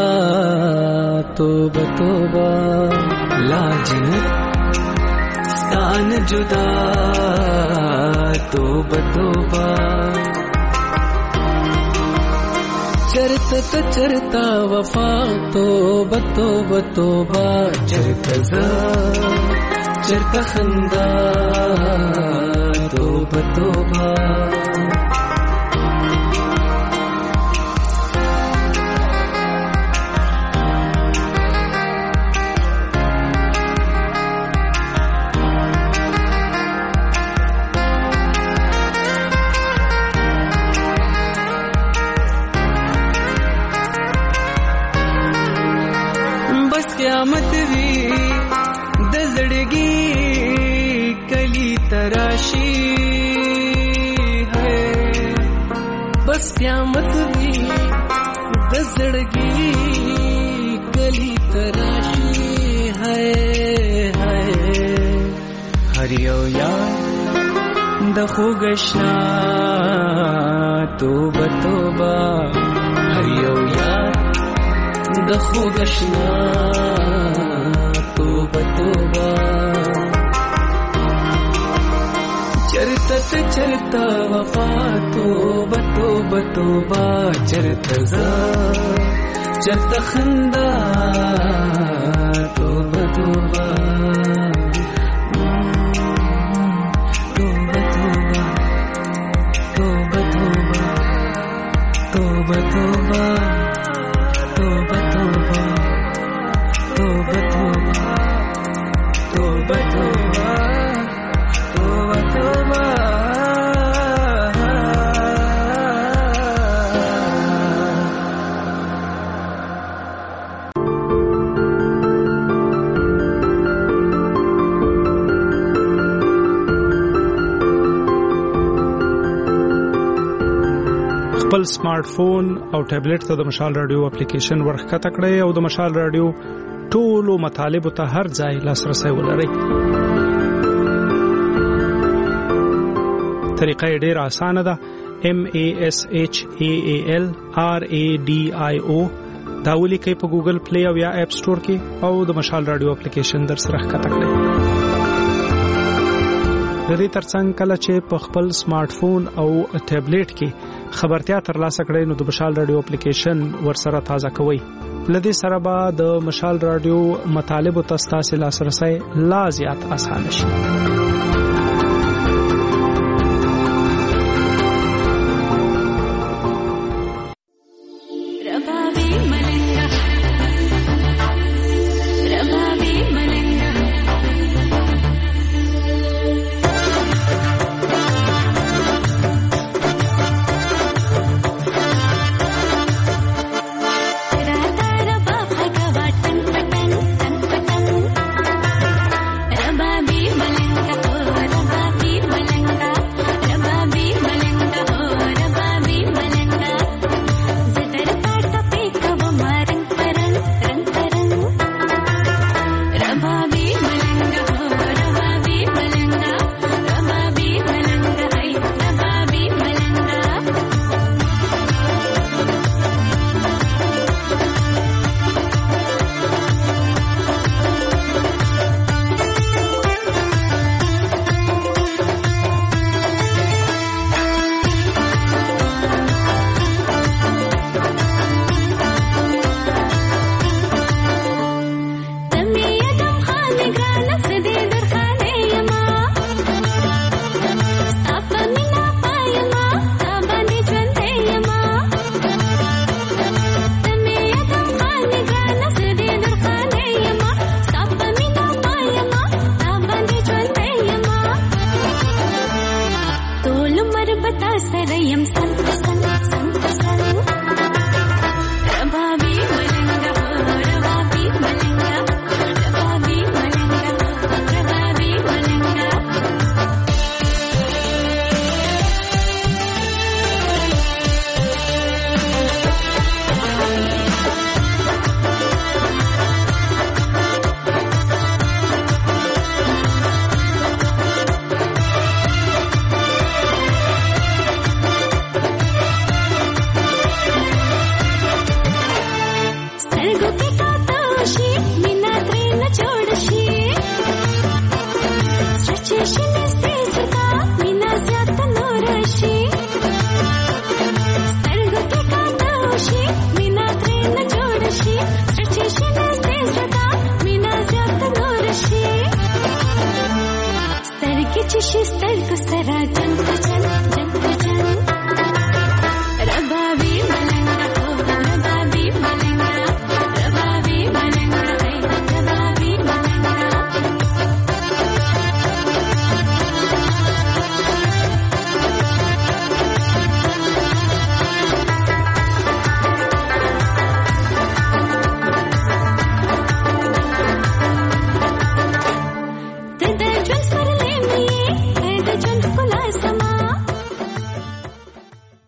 توبه توبه لا جنت ستانه جدا توبه توبه چرتا چرتا وفا توبه توبه توبه چرتا ز چرتا خندا توبه توبه قیامت وی د زړګي کلی تراشی ہے بس قیامت وی د زړګي کلی تراشی ہے ہے هر یو یار د خوګشنا توبه توبه هر یو یار د خوګشنا توبه توبه چرتا چرتا وفا توبه توبه توبه چرتا ز چرتا خندا توبه توبه توبه توبه توبه توبه خپل سمارټ فون او ټابلیټ ته د مشال رادیو اپلیکیشن ورخکته کړئ او د مشال رادیو ټولو مطالب ته هر ځای لاسرسي ولرئ. طریقه ډېره اسانه ده. M A S H A A L R A D I O دا ولیکئ په ګوګل پلی او یا اپ سٹور کې او د مشال رادیو اپلیکیشن در سره ښکته کړئ. د دې ترڅنګ کله چې په خپل سمارټ فون او ټابلیټ کې خبرتیا ترلاسه کړئ نو د مشال رادیو اپلیکیشن ورسره تازه کوئ. لدې سره به د مشال رادیو مطالب او تاسو لاسرسي لا زیات اسانه شي. She's still